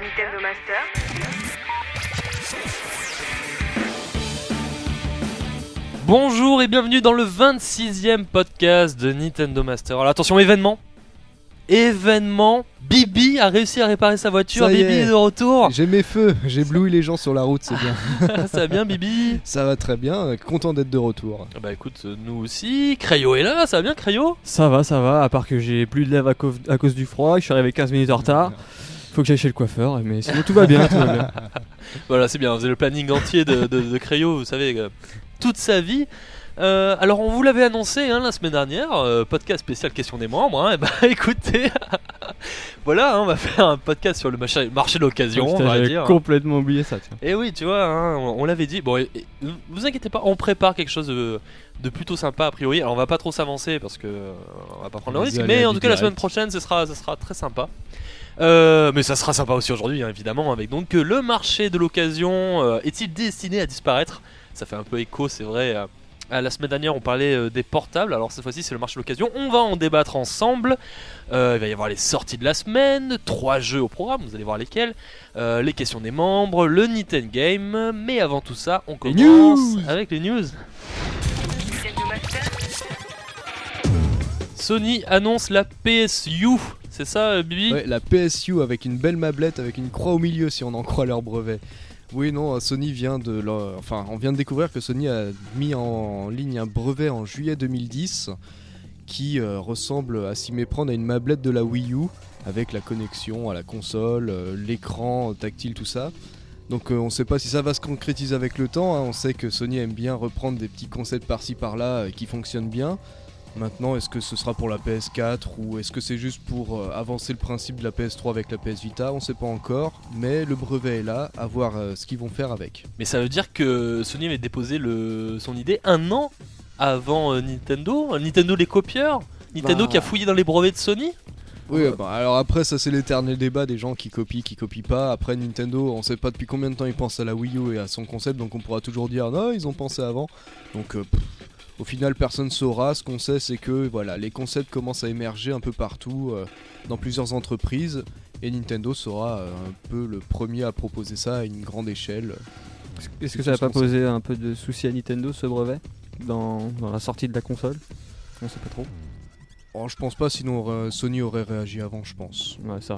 Nintendo Master. Bonjour et bienvenue dans le 26e podcast de Nintendo Master. Alors attention, événement, Bibi a réussi à réparer sa voiture, Ça y Bibi est. est de retour. J'ai mes feux, j'éblouis les gens sur la route, c'est bien. Ça va bien Bibi? Ça va très bien, content d'être de retour. Bah écoute, nous aussi, Crayo est là, ça va bien Crayo? Ça va, à part que j'ai plus de lèvres à cause du froid, je suis arrivé 15 minutes en retard. Faut que j'aille chez le coiffeur, mais sinon tout va bien, tout va bien. Voilà, c'est bien, vous avez le planning entier de Crayo, vous savez, toute sa vie. Alors on vous l'avait annoncé la semaine dernière, podcast spécial question des membres, et bah écoutez, voilà, on va faire un podcast sur le marché de l'occasion, Putain, on va j'avais dire. complètement oublié ça, tiens. Et oui, tu vois, on l'avait dit. Bon, vous inquiétez pas, on prépare quelque chose de plutôt sympa a priori. Alors on va pas trop s'avancer parce que on va pas prendre le Vas-y, risque, allez, mais en avis tout cas la direct. semaine prochaine, ça sera très sympa. Mais ça sera sympa aussi aujourd'hui, évidemment, avec donc le marché de l'occasion est-il destiné à disparaître? Ça fait un peu écho, c'est vrai. La semaine dernière, on parlait des portables. Alors cette fois-ci, c'est le marché de l'occasion. On va en débattre ensemble. Il va y avoir les sorties de la semaine, 3 jeux au programme. Vous allez voir lesquels. Les questions des membres, le Nintendo Game. Mais avant tout ça, on commence news avec les news. Nintendo Master. Sony annonce la PSU. C'est ça, Bibi? Ouais, la PSU avec une belle mablette, avec une croix au milieu si on en croit leur brevet. Oui, non, Sony on vient de découvrir que Sony a mis en ligne un brevet en juillet 2010 qui ressemble à s'y méprendre à une mablette de la Wii U avec la connexion à la console, l'écran tactile, tout ça. Donc on ne sait pas si ça va se concrétiser avec le temps, on sait que Sony aime bien reprendre des petits concepts par-ci par-là qui fonctionnent bien. Maintenant, est-ce que ce sera pour la PS4 ou est-ce que c'est juste pour avancer le principe de la PS3 avec la PS Vita? On sait pas encore, mais le brevet est là, à voir ce qu'ils vont faire avec. Mais ça veut dire que Sony avait déposé son idée un an avant Nintendo. Nintendo les copieurs. Nintendo Bah. qui a fouillé dans les brevets de Sony. Oui, alors après ça c'est l'éternel débat des gens qui copient pas. Après Nintendo, on sait pas depuis combien de temps ils pensent à la Wii U et à son concept, donc on pourra toujours dire non, ils ont pensé avant. Donc au final personne saura. Ce qu'on sait c'est que voilà, les concepts commencent à émerger un peu partout dans plusieurs entreprises et Nintendo sera un peu le premier à proposer ça à une grande échelle. Est-ce que ça va pas poser un peu de soucis à Nintendo ce brevet dans la sortie de la console? On sait pas trop. Oh, je pense pas, sinon Sony aurait réagi avant, je pense. Ouais, c'est vrai.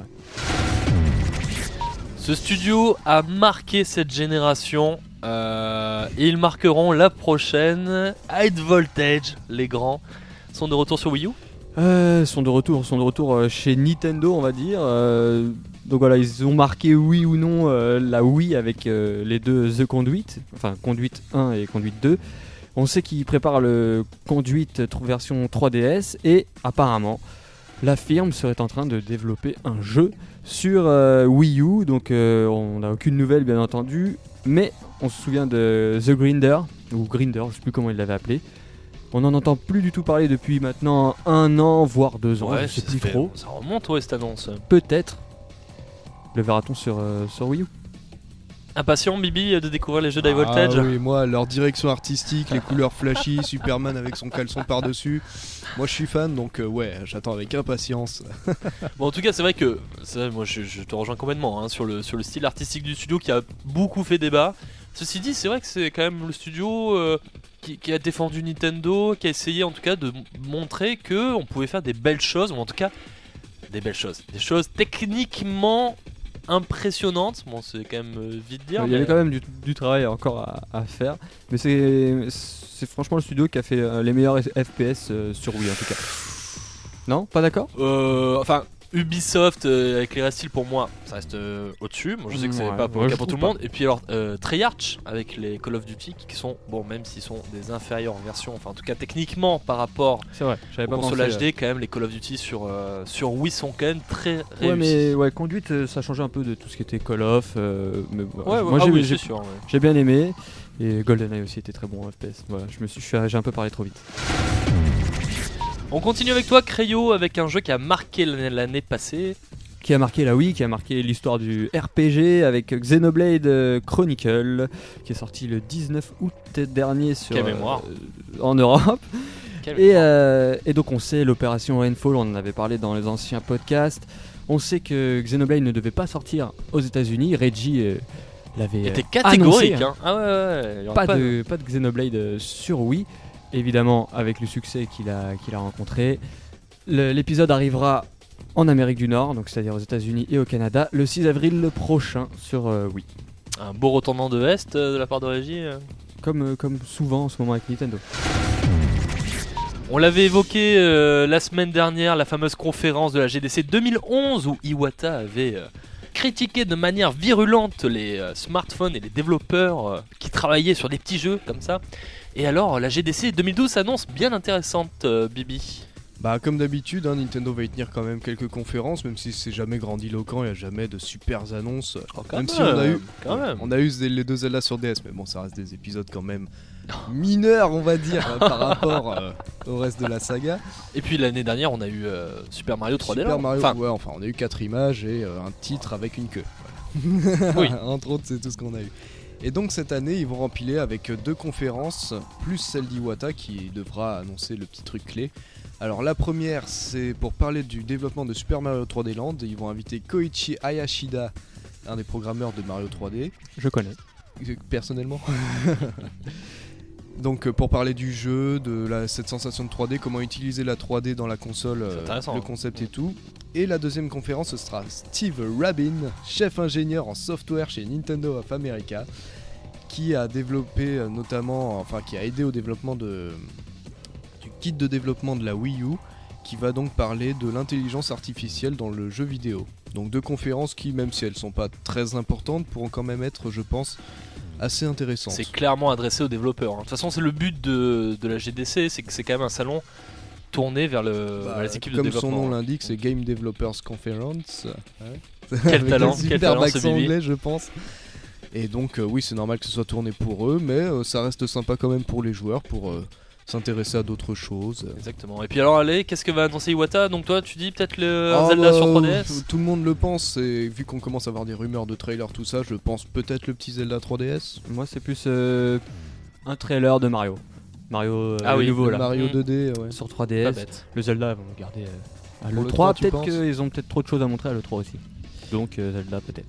Ce studio a marqué cette génération et ils marqueront la prochaine. High Voltage, les grands, sont de retour sur Wii U. Sont de retour chez Nintendo, on va dire. Donc voilà, ils ont marqué oui ou non la Wii avec les deux The Conduit, enfin Conduit 1 et Conduit 2. On sait qu'ils préparent le Conduit version 3DS et apparemment la firme serait en train de développer un jeu sur Wii U. Donc on n'a aucune nouvelle bien entendu, mais on se souvient de The Grinder, ou Grinder, je sais plus comment il l'avait appelé. On n'en entend plus du tout parler depuis maintenant 1 an, voire 2 ans, je sais plus trop. Ça remonte cette annonce. Peut-être le verra-t-on sur Wii U. Impatient Bibi de découvrir les jeux d'High Voltage. Ah oui, moi, leur direction artistique, les couleurs flashy, Superman avec son caleçon par-dessus. Moi, je suis fan, donc ouais, j'attends avec impatience. Bon, en tout cas, c'est vrai que moi je te rejoins complètement sur le style artistique du studio qui a beaucoup fait débat. Ceci dit, c'est vrai que c'est quand même le studio qui a défendu Nintendo, qui a essayé en tout cas de montrer que on pouvait faire des belles choses, ou en tout cas des belles choses, des choses techniquement impressionnantes. Bon, c'est quand même vite dire. Il y avait quand même du travail encore à faire, mais c'est franchement le studio qui a fait les meilleurs FPS sur Wii en tout cas. Non, pas d'accord? Enfin, Ubisoft avec les Restyle pour moi ça reste au-dessus. Moi je sais que c'est Ouais, pas pour ouais, le cas je pour tout trouve le monde. Et puis alors Treyarch avec les Call of Duty qui sont, bon, même s'ils sont des inférieures versions, enfin en tout cas techniquement par rapport C'est vrai, j'avais aux pas consoles pensé. HD, quand même les Call of Duty sur Wii sont quand même très réussis. Ouais, mais ouais, conduite, ça changeait un peu de tout ce qui était Call of. Mais Ouais, moi ah oui, j'ai c'est sûr. Ouais. j'ai bien aimé. Et GoldenEye aussi était très bon en FPS. Voilà, j'ai un peu parlé trop vite. On continue avec toi, Crayo, avec un jeu qui a marqué l'année passée. Qui a marqué la Wii, qui a marqué l'histoire du RPG avec Xenoblade Chronicle, qui est sorti le 19 août dernier sur, Quelle mémoire. en Europe. Quelle mémoire. Et donc on sait l'opération Rainfall, on en avait parlé dans les anciens podcasts. On sait que Xenoblade ne devait pas sortir aux États-Unis. Reggie l'avait était catégorique. annoncé, Hein. Ah ouais, il y aura pas de Xenoblade sur Wii, évidemment avec le succès qu'il a rencontré. L'épisode arrivera en Amérique du Nord, donc c'est-à-dire aux États-Unis et au Canada, le 6 avril prochain sur Wii. Un beau retournement de veste de la part de Reggie. Comme souvent en ce moment avec Nintendo. On l'avait évoqué la semaine dernière, la fameuse conférence de la GDC 2011 où Iwata avait critiqué de manière virulente les smartphones et les développeurs qui travaillaient sur des petits jeux comme ça. Et alors la GDC 2012 s'annonce bien intéressante, Bibi. Bah comme d'habitude, Nintendo va y tenir quand même quelques conférences, même si c'est jamais grandiloquent, il n'y a jamais de super annonces. Même si on a eu les 2 Zelda sur DS, mais bon ça reste des épisodes quand même mineurs on va dire par rapport au reste de la saga. Et puis l'année dernière on a eu Super Mario 3D Super Land. Mario, on a eu 4 images et un titre avec une queue. Oui. Entre autres c'est tout ce qu'on a eu. Et donc cette année ils vont rempiler avec 2 conférences, plus celle d'Iwata qui devra annoncer le petit truc clé. Alors la première c'est pour parler du développement de Super Mario 3D Land. Ils vont inviter Koichi Hayashida, un des programmeurs de Mario 3D. Je connais. Personnellement. Donc pour parler du jeu, de cette sensation de 3D, comment utiliser la 3D dans la console, le concept et tout. Et la deuxième conférence ce sera Steve Rabin, chef ingénieur en software chez Nintendo of America, qui a développé qui a aidé au développement du kit de développement de la Wii U, qui va donc parler de l'intelligence artificielle dans le jeu vidéo. Donc 2 conférences qui, même si elles sont pas très importantes, pourront quand même être, je pense, assez intéressantes. C'est clairement adressé aux développeurs. De toute façon, c'est le but de la GDC, c'est que c'est quand même un salon tourné vers les équipes de développement. Comme son nom l'indique, c'est Game Developers Conference. Quel talent, quel accent anglais, je pense. Et donc, oui, c'est normal que ce soit tourné pour eux, mais ça reste sympa quand même pour les joueurs, pour s'intéresser à d'autres choses. Exactement. Et puis alors allez, qu'est-ce que va annoncer Iwata? Donc toi tu dis peut-être un Zelda sur 3DS? Tout le monde le pense, et vu qu'on commence à avoir des rumeurs de trailer tout ça, je pense peut-être le petit Zelda 3DS. Moi c'est plus un trailer de Mario. Mario nouveau là. Mario 2D ouais. Sur 3DS. Pas bête. Le Zelda ils vont le garder à Pour l'E3, l'E3, peut-être qu'ils ont peut-être trop de choses à montrer à l'E3 aussi. Donc Zelda peut-être.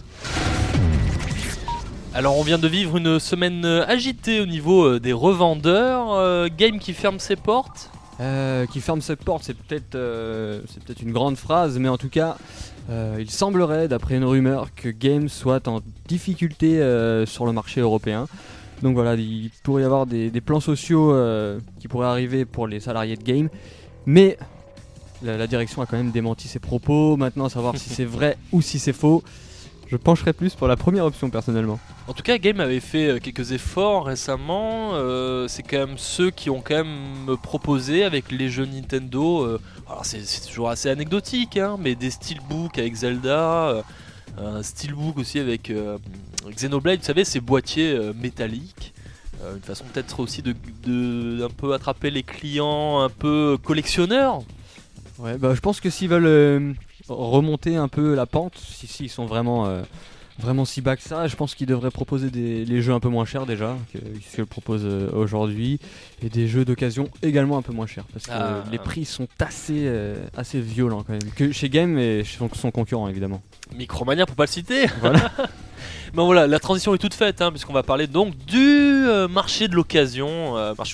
Alors on vient de vivre une semaine agitée au niveau des revendeurs. Game qui ferme ses portes. Qui ferme ses portes, c'est peut-être une grande phrase, mais en tout cas, il semblerait, d'après une rumeur, que Game soit en difficulté sur le marché européen. Donc voilà, il pourrait y avoir des plans sociaux qui pourraient arriver pour les salariés de Game, mais la direction a quand même démenti ses propos. Maintenant, à savoir si c'est vrai ou si c'est faux, je pencherais plus pour la première option personnellement. En tout cas, Game avait fait quelques efforts récemment. C'est quand même ceux qui ont quand même proposé avec les jeux Nintendo. Alors c'est toujours assez anecdotique, hein, mais des steelbooks avec Zelda, un steelbook aussi avec Xenoblade. Vous savez, ces boîtiers métalliques. Une façon peut-être aussi de un peu attraper les clients un peu collectionneurs. Ouais, bah je pense que s'ils veulent remonter un peu la pente, si ils sont vraiment si bas que ça, je pense qu'ils devraient proposer les jeux un peu moins chers déjà que ce qu'ils proposent aujourd'hui, et des jeux d'occasion également un peu moins chers, parce que les prix sont assez violents quand même, que chez Game et chez son concurrent évidemment. Micromania pour pas le citer. Voilà. Mais voilà, la transition est toute faite, hein, puisqu'on va parler donc du marché de l'occasion,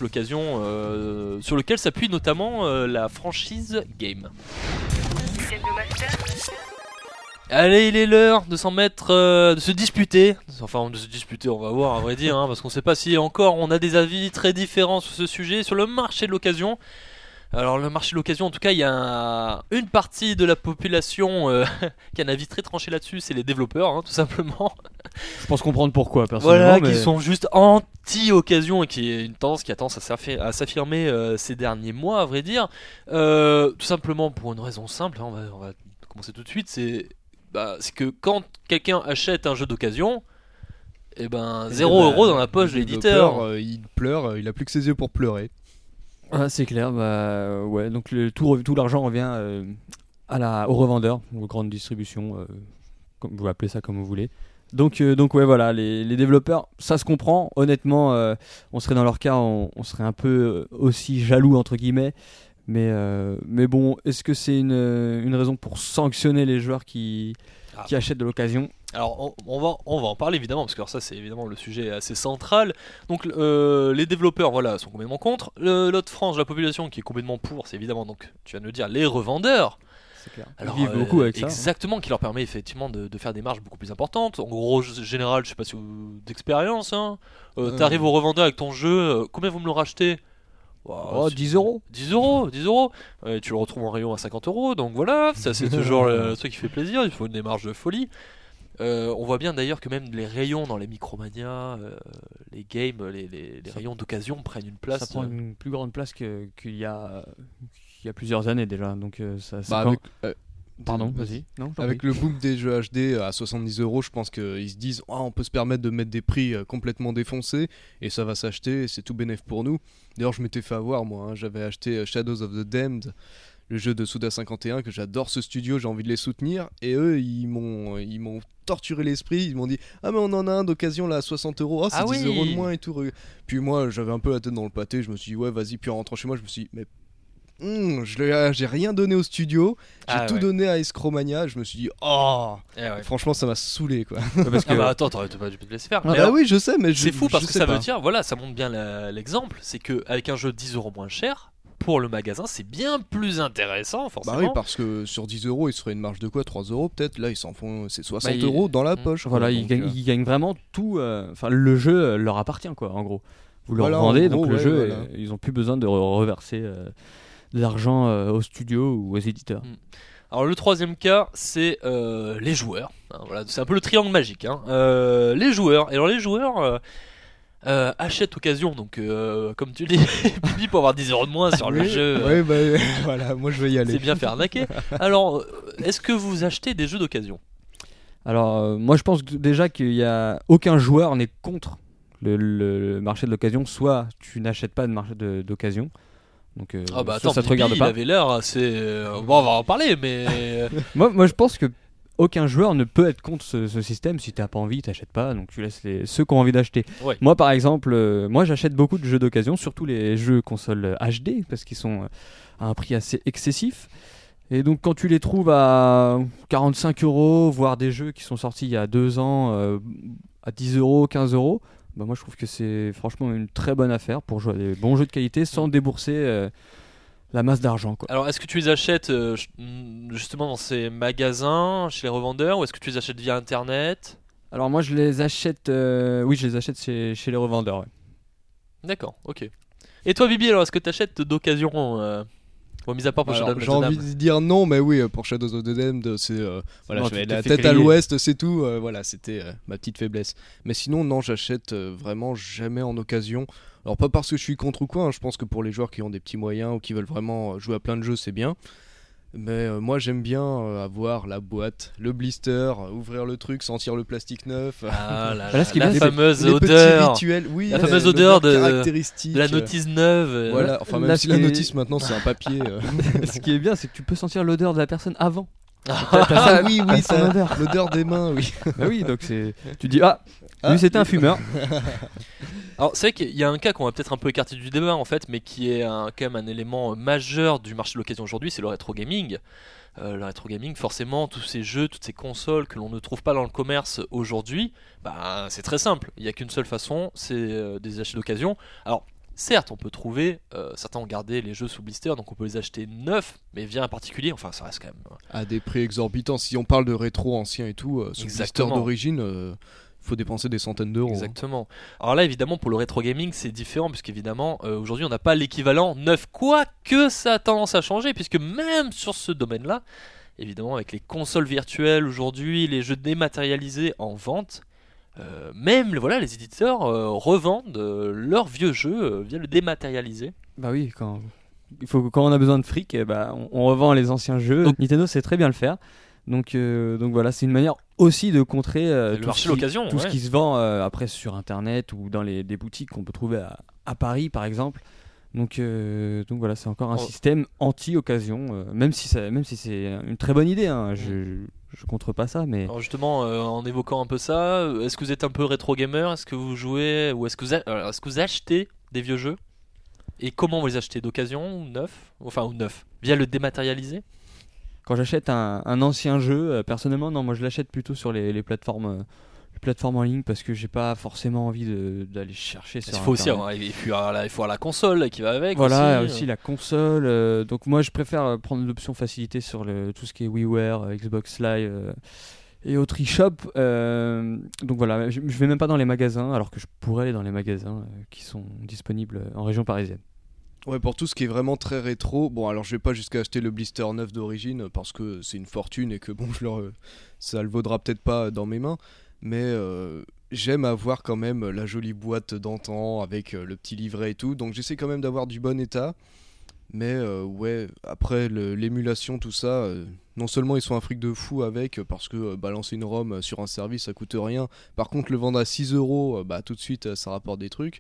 sur lequel s'appuie notamment la franchise Game. Nintendo Master. Allez, il est l'heure de s'en mettre, de se disputer. Enfin, de se disputer, on va voir, à vrai dire, hein, parce qu'on sait pas si encore on a des avis très différents sur ce sujet, sur le marché de l'occasion. Alors, le marché de l'occasion, en tout cas, il y a une partie de la population qui a un avis très tranché là-dessus, c'est les développeurs, hein, tout simplement. Je pense comprendre pourquoi, personnellement. Voilà, qui sont juste anti-occasion, et qui est une tendance qui a tendance à s'affirmer ces derniers mois, à vrai dire. Tout simplement pour une raison simple, hein, on va commencer tout de suite, c'est que quand quelqu'un achète un jeu d'occasion, et 0€ dans la poche de l'éditeur. Il pleure, il a plus que ses yeux pour pleurer. Ah, c'est clair, ouais, donc tout l'argent revient aux revendeurs, aux grandes distributions, vous pouvez appeler ça comme vous voulez. Donc ouais, voilà, les développeurs, ça se comprend, honnêtement, on serait dans leur cas, on serait un peu aussi jaloux entre guillemets, Mais bon, est-ce que c'est une raison pour sanctionner les joueurs qui achètent de l'occasion? Alors on va en parler évidemment, parce que alors ça c'est évidemment le sujet assez central. Donc les développeurs voilà, sont complètement contre. L'autre frange de la population qui est complètement pour, c'est évidemment, donc tu viens de le dire, les revendeurs. C'est clair. Alors, Ils vivent beaucoup avec ça. exactement, qui leur permet effectivement de faire des marges beaucoup plus importantes. En gros, général, je sais pas si d'expérience, hein. T'arrives au revendeur avec ton jeu, combien vous me le rachetez? Oh, 10 euros. 10 euros, 10 euros. Tu le retrouves en rayon à 50 euros, donc voilà, ça c'est toujours le truc qui fait plaisir, il faut une démarche de folie. On voit bien d'ailleurs que même les rayons dans les Micromania, les games, les rayons d'occasion prennent une place. Ça prend une plus grande place qu'il y a plusieurs années déjà. Donc ça Pardon, vas-y. Non, avec le boom des jeux HD à 70 euros, je pense qu'ils se disent on peut se permettre de mettre des prix complètement défoncés et ça va s'acheter, et c'est tout bénéf pour nous. D'ailleurs, je m'étais fait avoir moi, hein. J'avais acheté Shadows of the Damned, le jeu de Suda51, que j'adore ce studio, j'ai envie de les soutenir, et eux ils m'ont torturé l'esprit, ils m'ont dit ah mais on en a un d'occasion là à 60 euros, oh c'est 10 euros de moins et tout. Puis moi j'avais un peu la tête dans le pâté, je me suis dit ouais vas-y, puis en rentrant chez moi je me suis dit mais j'ai rien donné au studio, j'ai tout donné à Escromania, je me suis dit franchement ça m'a saoulé quoi. Parce que attends, t'aurais pas dû te laisser faire. Ah bah oui je sais, mais c'est fou parce que ça pas. veut dire, voilà, ça montre bien l'exemple, c'est que avec un jeu 10 euros moins cher, pour le magasin c'est bien plus intéressant forcément. Bah oui, parce que sur 10 euros ils se feraient une marge de quoi, 3 euros peut-être, là ils s'en font, c'est 60 euros dans la poche. Voilà, ils gagnent vraiment tout, enfin le jeu leur appartient quoi en gros. Vous leur vendez, donc le jeu, ils ont plus besoin de reverser de l'argent aux studios ou aux éditeurs. Alors le troisième cas, c'est les joueurs. Voilà, c'est un peu le triangle magique. Les joueurs. Et alors les joueurs achètent occasion, donc comme tu le dis, Bibi, pour avoir 10 euros de moins sur le jeu. Oui, bah voilà, moi je vais y aller. C'est bien fait arnaquer. Alors, est-ce que vous achetez des jeux d'occasion? Alors moi je pense déjà qu'il y a aucun joueur n'est contre le marché de l'occasion. Soit tu n'achètes pas de marché d'occasion. Donc attends, ça te regarde pas. Il avait l'air assez. Bon, on va en parler, mais moi je pense que aucun joueur ne peut être contre ce système. Si t'as pas envie, t'achètes pas. Donc tu laisses ceux qui ont envie d'acheter. Ouais. Moi par exemple, moi j'achète beaucoup de jeux d'occasion, surtout les jeux consoles HD parce qu'ils sont à un prix assez excessif. Et donc quand tu les trouves à 45 euros, voire des jeux qui sont sortis il y a 2 ans à 10 euros, 15 euros. Bah moi je trouve que c'est franchement une très bonne affaire pour jouer à des bons jeux de qualité sans débourser la masse d'argent quoi. Alors est-ce que tu les achètes justement dans ces magasins, chez les revendeurs, ou est-ce que tu les achètes via internet? Alors moi je les achète, oui je les achète chez les revendeurs. Ouais. D'accord, ok. Et toi Bibi, alors est-ce que tu achètes d'occasion bon, mis à part pour Shadow of the j'ai Damned. envie de dire non, mais oui, pour Shadows of the Damned, c'est voilà, Non, j'avais tu t'es la fait tête à griller. l'ouest, c'est tout. Voilà, c'était ma petite faiblesse. Mais sinon, non, j'achète vraiment jamais en occasion. Alors pas parce que je suis contre ou quoi. Je pense que pour les joueurs qui ont des petits moyens ou qui veulent vraiment jouer à plein de jeux, c'est bien. Mais moi j'aime bien avoir la boîte, le blister, ouvrir le truc, sentir le plastique neuf. La ce qui est bien, fameuse les odeur. petits rituels, oui, La fameuse odeur caractéristique de la notice neuve. Voilà, enfin même Là, si ce la qui est- notice maintenant c'est un papier. Ce qui est bien c'est que tu peux sentir l'odeur de la personne avant. Oui, T'as ça, son odeur. l'odeur des mains, oui. Bah oui, donc tu dis lui c'était un fumeur. Alors c'est vrai qu'il y a un cas qu'on va peut-être un peu écarter du débat en fait, mais qui est quand même un élément majeur du marché de l'occasion aujourd'hui, c'est le rétro gaming. Le rétro gaming, forcément, tous ces jeux, toutes ces consoles que l'on ne trouve pas dans le commerce aujourd'hui, bah, c'est très simple. Il n'y a qu'une seule façon, c'est des achats d'occasion. Alors, certes, on peut trouver, certains ont gardé les jeux sous blister, donc on peut les acheter neufs, mais via un particulier, enfin, ça reste quand même. À des prix exorbitants. Si on parle de rétro ancien et tout, sous blister Exactement. d'origine, faut dépenser des centaines d'euros. Exactement. Alors là, évidemment, pour le rétro gaming, c'est différent, puisqu'évidemment, aujourd'hui, on n'a pas l'équivalent neuf. Quoique ça a tendance à changer, puisque même sur ce domaine-là, évidemment, avec les consoles virtuelles aujourd'hui, les jeux dématérialisés en vente, même voilà, les éditeurs revendent leurs vieux jeux via le dématérialisé. Bah oui, quand on a besoin de fric, on revend les anciens jeux. Donc Nintendo sait très bien le faire. Donc voilà, c'est une manière aussi de contrer le marché de l'occasion, tout ce qui se vend après sur internet ou dans des boutiques qu'on peut trouver à Paris par exemple. Donc voilà, c'est encore un système anti-occasion, même si c'est une très bonne idée, hein. Je contre pas ça, mais alors justement, en évoquant un peu ça, est-ce que vous êtes un peu rétro gamer? Est-ce que vous jouez ou est-ce que vous achetez des vieux jeux? Et comment vous les achetez, d'occasion ou neuf? Enfin, ou neuf, via le dématérialisé? Quand j'achète un ancien jeu, personnellement, non, moi je l'achète plutôt sur les plateformes en ligne parce que j'ai pas forcément envie d'aller chercher sur Il faut aussi Internet. il faut avoir la console qui va avec. Voilà, aussi. aussi la console. Donc moi je préfère prendre l'option facilité sur tout ce qui est WiiWare, Xbox Live et autres eShop. Donc voilà, je vais même pas dans les magasins alors que je pourrais aller dans les magasins qui sont disponibles en région parisienne. Ouais, pour tout ce qui est vraiment très rétro, bon alors je vais pas jusqu'à acheter le blister 9 d'origine parce que c'est une fortune et que bon ça le vaudra peut-être pas dans mes mains, mais j'aime avoir quand même la jolie boîte d'antan avec le petit livret et tout, donc j'essaie quand même d'avoir du bon état, mais ouais, après l'émulation, tout ça, non seulement ils sont un fric de fou avec, parce que balancer une ROM sur un service ça coûte rien, par contre le vendre à 6€, bah tout de suite ça rapporte des trucs.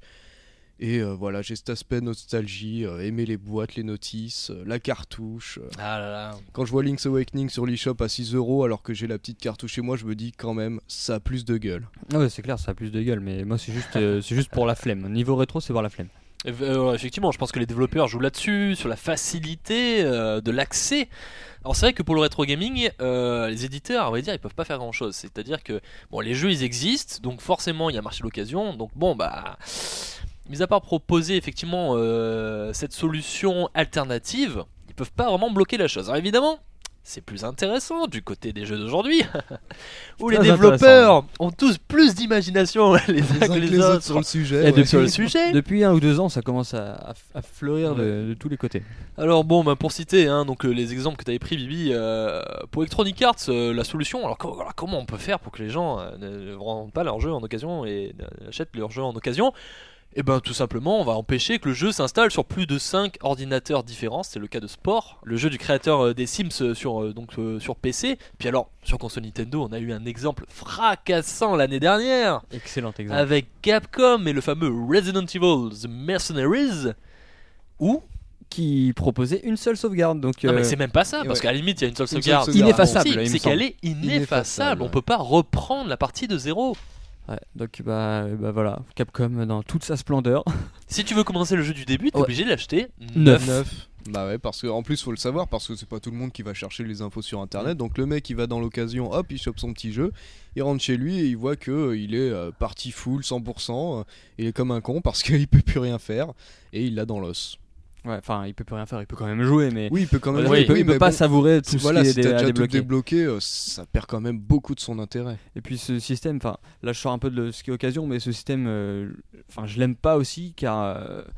Et voilà, j'ai cet aspect nostalgie, aimer les boîtes, les notices, la cartouche. Ah là là. Quand je vois Link's Awakening sur l'eShop à 6€ alors que j'ai la petite cartouche chez moi, je me dis quand même, ça a plus de gueule. Ah ouais, c'est clair, ça a plus de gueule, mais moi c'est juste pour la flemme. Niveau rétro, c'est pour la flemme. Effectivement, je pense que les développeurs jouent là-dessus, sur la facilité de l'accès. Alors c'est vrai que pour le rétro gaming, les éditeurs, à vrai dire, ils peuvent pas faire grand-chose. C'est-à-dire que bon, les jeux ils existent, donc forcément il y a un marché d'occasion. Donc bon bah, mis à part proposer effectivement cette solution alternative, ils peuvent pas vraiment bloquer la chose. Alors évidemment, c'est plus intéressant du côté des jeux d'aujourd'hui, où les Très développeurs ont tous plus d'imagination les uns que les autres sur le sujet. Et ouais. depuis- sur le sujet. Depuis 1 ou 2 ans, ça commence à fleurir de tous les côtés. Alors bon, bah, pour citer donc, les exemples que tu avais pris, Bibi, pour Electronic Arts, la solution, alors comment on peut faire pour que les gens ne vendent pas leurs jeux en occasion et achètent leurs jeux en occasion? Et ben tout simplement, on va empêcher que le jeu s'installe sur plus de 5 ordinateurs différents. C'est le cas de Sport, le jeu du créateur des Sims sur PC. Puis alors, sur console Nintendo, on a eu un exemple fracassant l'année dernière Excellent exemple. avec Capcom et le fameux Resident Evil The Mercenaries, où Qui proposait une seule sauvegarde. Donc, non mais c'est même pas ça, et parce ouais. qu'à la limite il y a une seule Une seule sauvegarde. sauvegarde. Ineffaçable, Si, il me c'est semble. qu'elle est ineffaçable. Ineffaçable. On peut pas reprendre la partie de zéro. ouais, donc bah voilà, Capcom dans toute sa splendeur. Si tu veux commencer le jeu du début, t'es Ouais. obligé de l'acheter Neuf. 9. Bah ouais, parce qu'en plus faut le savoir, parce que c'est pas tout le monde qui va chercher les infos sur internet. Donc le mec il va dans l'occasion, hop, il chope son petit jeu, il rentre chez lui et il voit que il est parti full 100%, il est comme un con parce qu'il peut plus rien faire et il l'a dans l'os. Ouais, enfin, il peut plus rien faire, il peut quand même jouer, mais Oui, il peut quand même Oui, il peut, oui, il peut mais pas bon, savourer tout ce voilà, qui si est t'as à déjà tout débloquer. débloqué, ça perd quand même beaucoup de son intérêt. Et puis ce système, enfin, là je sors un peu de ce qui est occasion, mais ce système, enfin, je l'aime pas aussi car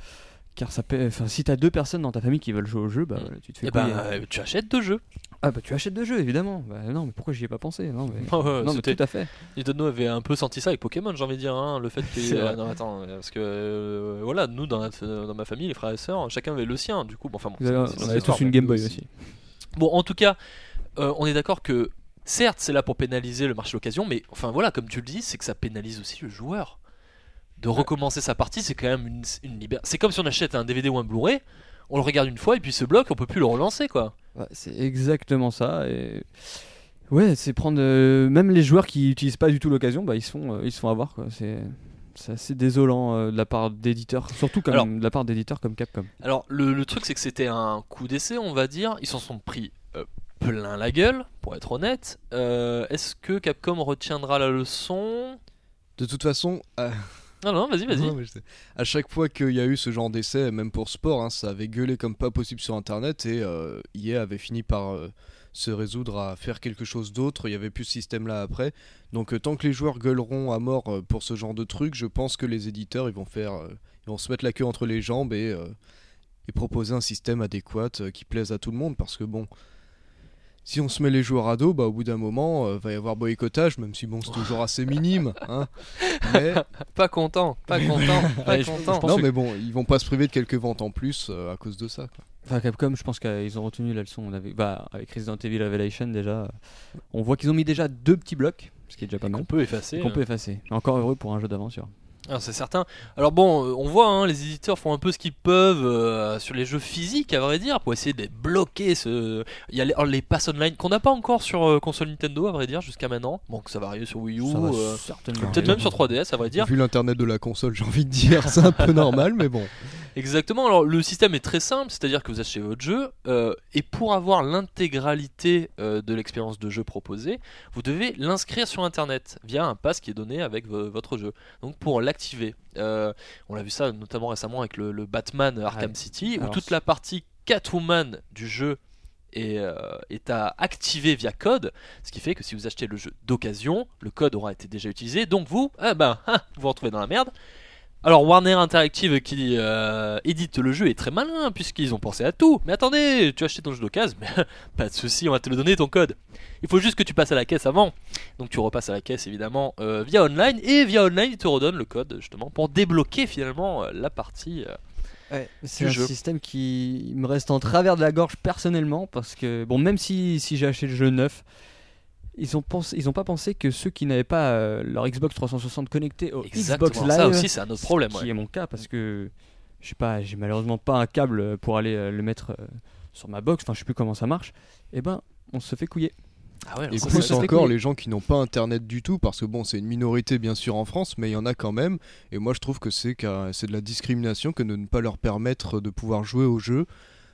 ça enfin, si t'as 2 personnes dans ta famille qui veulent jouer au jeu, bah voilà, tu te fais Et couiller. tu achètes 2 jeux. Ah bah tu achètes 2 jeux évidemment. Bah non, mais pourquoi j'y ai pas pensé? Non mais, non, mais C'était- tout à fait. Nintendo avait un peu senti ça avec Pokémon, j'ai envie de dire, hein, le fait que C'est vrai. non attends, parce que voilà, nous dans ma famille, les frères et sœurs, chacun avait le sien, du coup, bon, enfin bon, Vous avez- c'est on une avait histoire, tous une mais- Game Boy aussi. Bon, en tout cas, on est d'accord que certes, c'est là pour pénaliser le marché d'occasion, mais enfin voilà, comme tu le dis, c'est que ça pénalise aussi le joueur. De recommencer sa partie, c'est quand même une liberté. C'est comme si on achète un DVD ou un Blu-ray, on le regarde une fois et puis il se bloque, on peut plus le relancer quoi. Ouais, c'est exactement ça. Et ouais, c'est prendre même les joueurs qui utilisent pas du tout l'occasion, bah ils se font avoir quoi. C'est assez désolant de la part d'éditeurs, surtout comme Alors- de la part d'éditeurs comme Capcom. Alors le truc c'est que c'était un coup d'essai, on va dire, ils s'en sont pris plein la gueule, pour être honnête. Est-ce que Capcom retiendra la leçon? De toute façon, Non, vas-y. non, mais je sais. À chaque fois qu'il y a eu ce genre d'essai, même pour sport, hein, ça avait gueulé comme pas possible sur internet et EA avait fini par se résoudre à faire quelque chose d'autre. Il n'y avait plus ce système là après. Donc tant que les joueurs gueuleront à mort pour ce genre de truc, je pense que les éditeurs ils vont se mettre la queue entre les jambes et proposer un système adéquat qui plaise à tout le monde, parce que bon, si on se met les joueurs à dos, bah au bout d'un moment va y avoir boycottage, même si bon c'est toujours assez minime, hein. Mais Pas content. Ouais, je pense non que- mais bon, ils vont pas se priver de quelques ventes en plus à cause de ça, quoi. Enfin, Capcom, je pense qu'ils ont retenu la leçon. Avec Resident Evil Revelation, déjà, on voit qu'ils ont mis déjà 2 petits blocs, ce qui est déjà pas mal. On peut effacer. Qu'on peut effacer. Encore heureux pour un jeu d'aventure. Ah, c'est certain. Alors bon, on voit, hein, les éditeurs font un peu ce qu'ils peuvent sur les jeux physiques, à vrai dire, pour essayer de bloquer ce. Il y a les passes online qu'on n'a pas encore sur console Nintendo, à vrai dire, jusqu'à maintenant. Bon, que ça va arriver sur Wii U, Ça va certainement. peut-être même sur 3DS, à vrai dire. Vu l'internet de la console, j'ai envie de dire, c'est un peu normal, mais bon. Exactement, alors le système est très simple, c'est-à-dire que vous achetez votre jeu, et pour avoir l'intégralité de l'expérience de jeu proposée, vous devez l'inscrire sur internet via un pass qui est donné avec votre jeu. Donc pour l'activer, on l'a vu ça notamment récemment avec le Batman Arkham Ouais. City, où Alors, toute la partie Catwoman du jeu est à activer via code, ce qui fait que si vous achetez le jeu d'occasion, le code aura été déjà utilisé, donc vous, vous vous retrouvez dans la merde. Alors Warner Interactive qui édite le jeu est très malin puisqu'ils ont pensé à tout. Mais attendez, tu as acheté ton jeu d'occasion, mais pas de souci, on va te le donner ton code. Il faut juste que tu passes à la caisse avant. Donc tu repasses à la caisse évidemment via online, et via online il te redonne le code justement pour débloquer finalement la partie. C'est du un jeu. système qui me reste en travers de la gorge personnellement parce que bon, même si j'ai acheté le jeu neuf, ils ont pas pensé que ceux qui n'avaient pas leur Xbox 360 connecté au Exactement. Xbox Live, Ça aussi c'est un autre problème. qui Ouais. est mon cas parce que je sais pas, j'ai malheureusement pas un câble pour aller le mettre sur ma box, enfin je sais plus comment ça marche. Et ben on se fait couiller. Ah ouais, alors Et ça, plus ça fait encore couiller. les gens qui n'ont pas internet du tout, parce que bon, c'est une minorité bien sûr en France, mais il y en a quand même. Et moi je trouve que c'est de la discrimination que de ne pas leur permettre de pouvoir jouer au jeu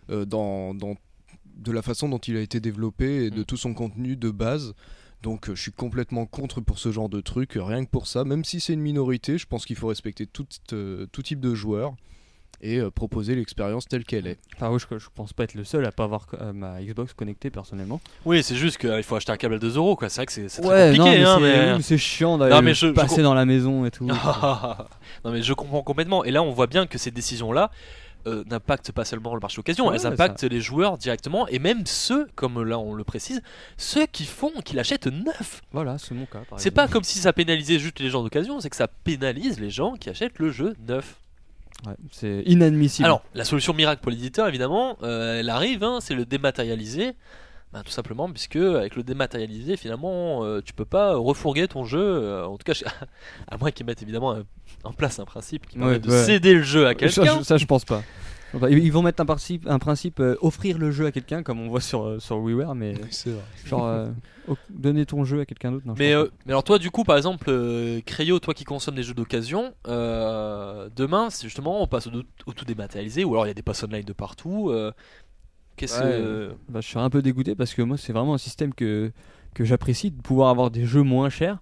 de la façon dont il a été développé et de tout son contenu de base. Donc je suis complètement contre pour ce genre de truc, rien que pour ça. Même si c'est une minorité, je pense qu'il faut respecter tout type de joueur et proposer l'expérience telle qu'elle est. Enfin oui, je pense pas être le seul à pas avoir ma Xbox connectée personnellement. Oui, c'est juste qu'il faut acheter un câble à 2 euros quoi. C'est vrai que c'est très Ouais, non, compliqué. mais Hein, c'est, mais... oui, mais c'est chiant d'aller Non, mais je passer dans la maison et tout. Non mais je comprends complètement, et là on voit bien que ces décisions là n'impactent pas seulement le marché d'occasion, Ouais, elles impactent les joueurs directement, et même ceux, comme là on le précise, ceux qui l'achètent neuf. Voilà, c'est mon cas. C'est pas comme si ça pénalisait juste les gens d'occasion, c'est que ça pénalise les gens qui achètent le jeu neuf. Ouais, c'est inadmissible. Alors la solution miracle pour l'éditeur évidemment, elle arrive, hein, c'est le dématérialiser. Ben, tout simplement puisque avec le dématérialisé finalement tu peux pas refourguer ton jeu, en tout cas à moins qu'ils mettent évidemment en place un principe qui permet Ouais, de ouais. céder le jeu à quelqu'un. Ça, je pense pas. Enfin, ils vont mettre un principe offrir le jeu à quelqu'un comme on voit sur WiiWare, mais C'est vrai. genre donner ton jeu à quelqu'un d'autre. Non, je Mais, pense mais alors toi du coup par exemple Cryo, toi qui consommes des jeux d'occasion, demain c'est justement on passe au tout dématérialisé, ou alors il y a des passes online de partout. Qu'est-ce Ouais. que... Bah, je suis un peu dégoûté parce que moi c'est vraiment un système que j'apprécie, de pouvoir avoir des jeux moins chers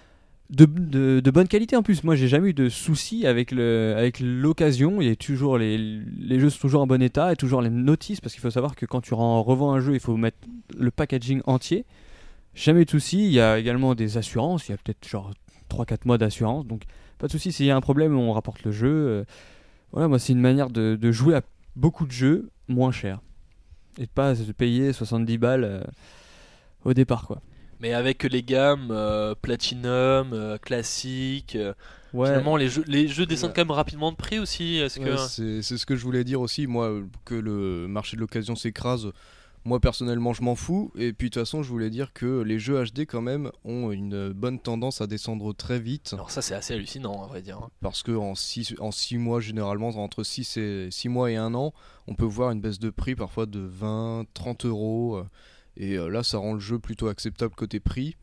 de bonne qualité. En plus moi j'ai jamais eu de soucis avec l'occasion. Il y a toujours les jeux sont toujours en bon état, et toujours les notices, parce qu'il faut savoir que quand tu revends un jeu il faut mettre le packaging entier. Jamais eu de soucis. Il y a également des assurances, il y a peut-être genre 3-4 mois d'assurance, donc pas de soucis. S'il y a un problème on rapporte le jeu. Voilà, moi c'est une manière de jouer à beaucoup de jeux moins cher et de pas se payer 70 balles au départ quoi. Mais avec les gammes Platinum, classique, Ouais. finalement les jeux descendent quand même rapidement de prix aussi. Est-ce que... Ouais, c'est ce que je voulais dire aussi, moi, que le marché de l'occasion s'écrase. Moi personnellement je m'en fous, et puis de toute façon je voulais dire que les jeux HD quand même ont une bonne tendance à descendre très vite, Alors ça c'est assez hallucinant à vrai dire. parce que en 6 mois généralement, entre 6 mois et 1 an, on peut voir une baisse de prix parfois de 20-30 euros, et là ça rend le jeu plutôt acceptable côté prix.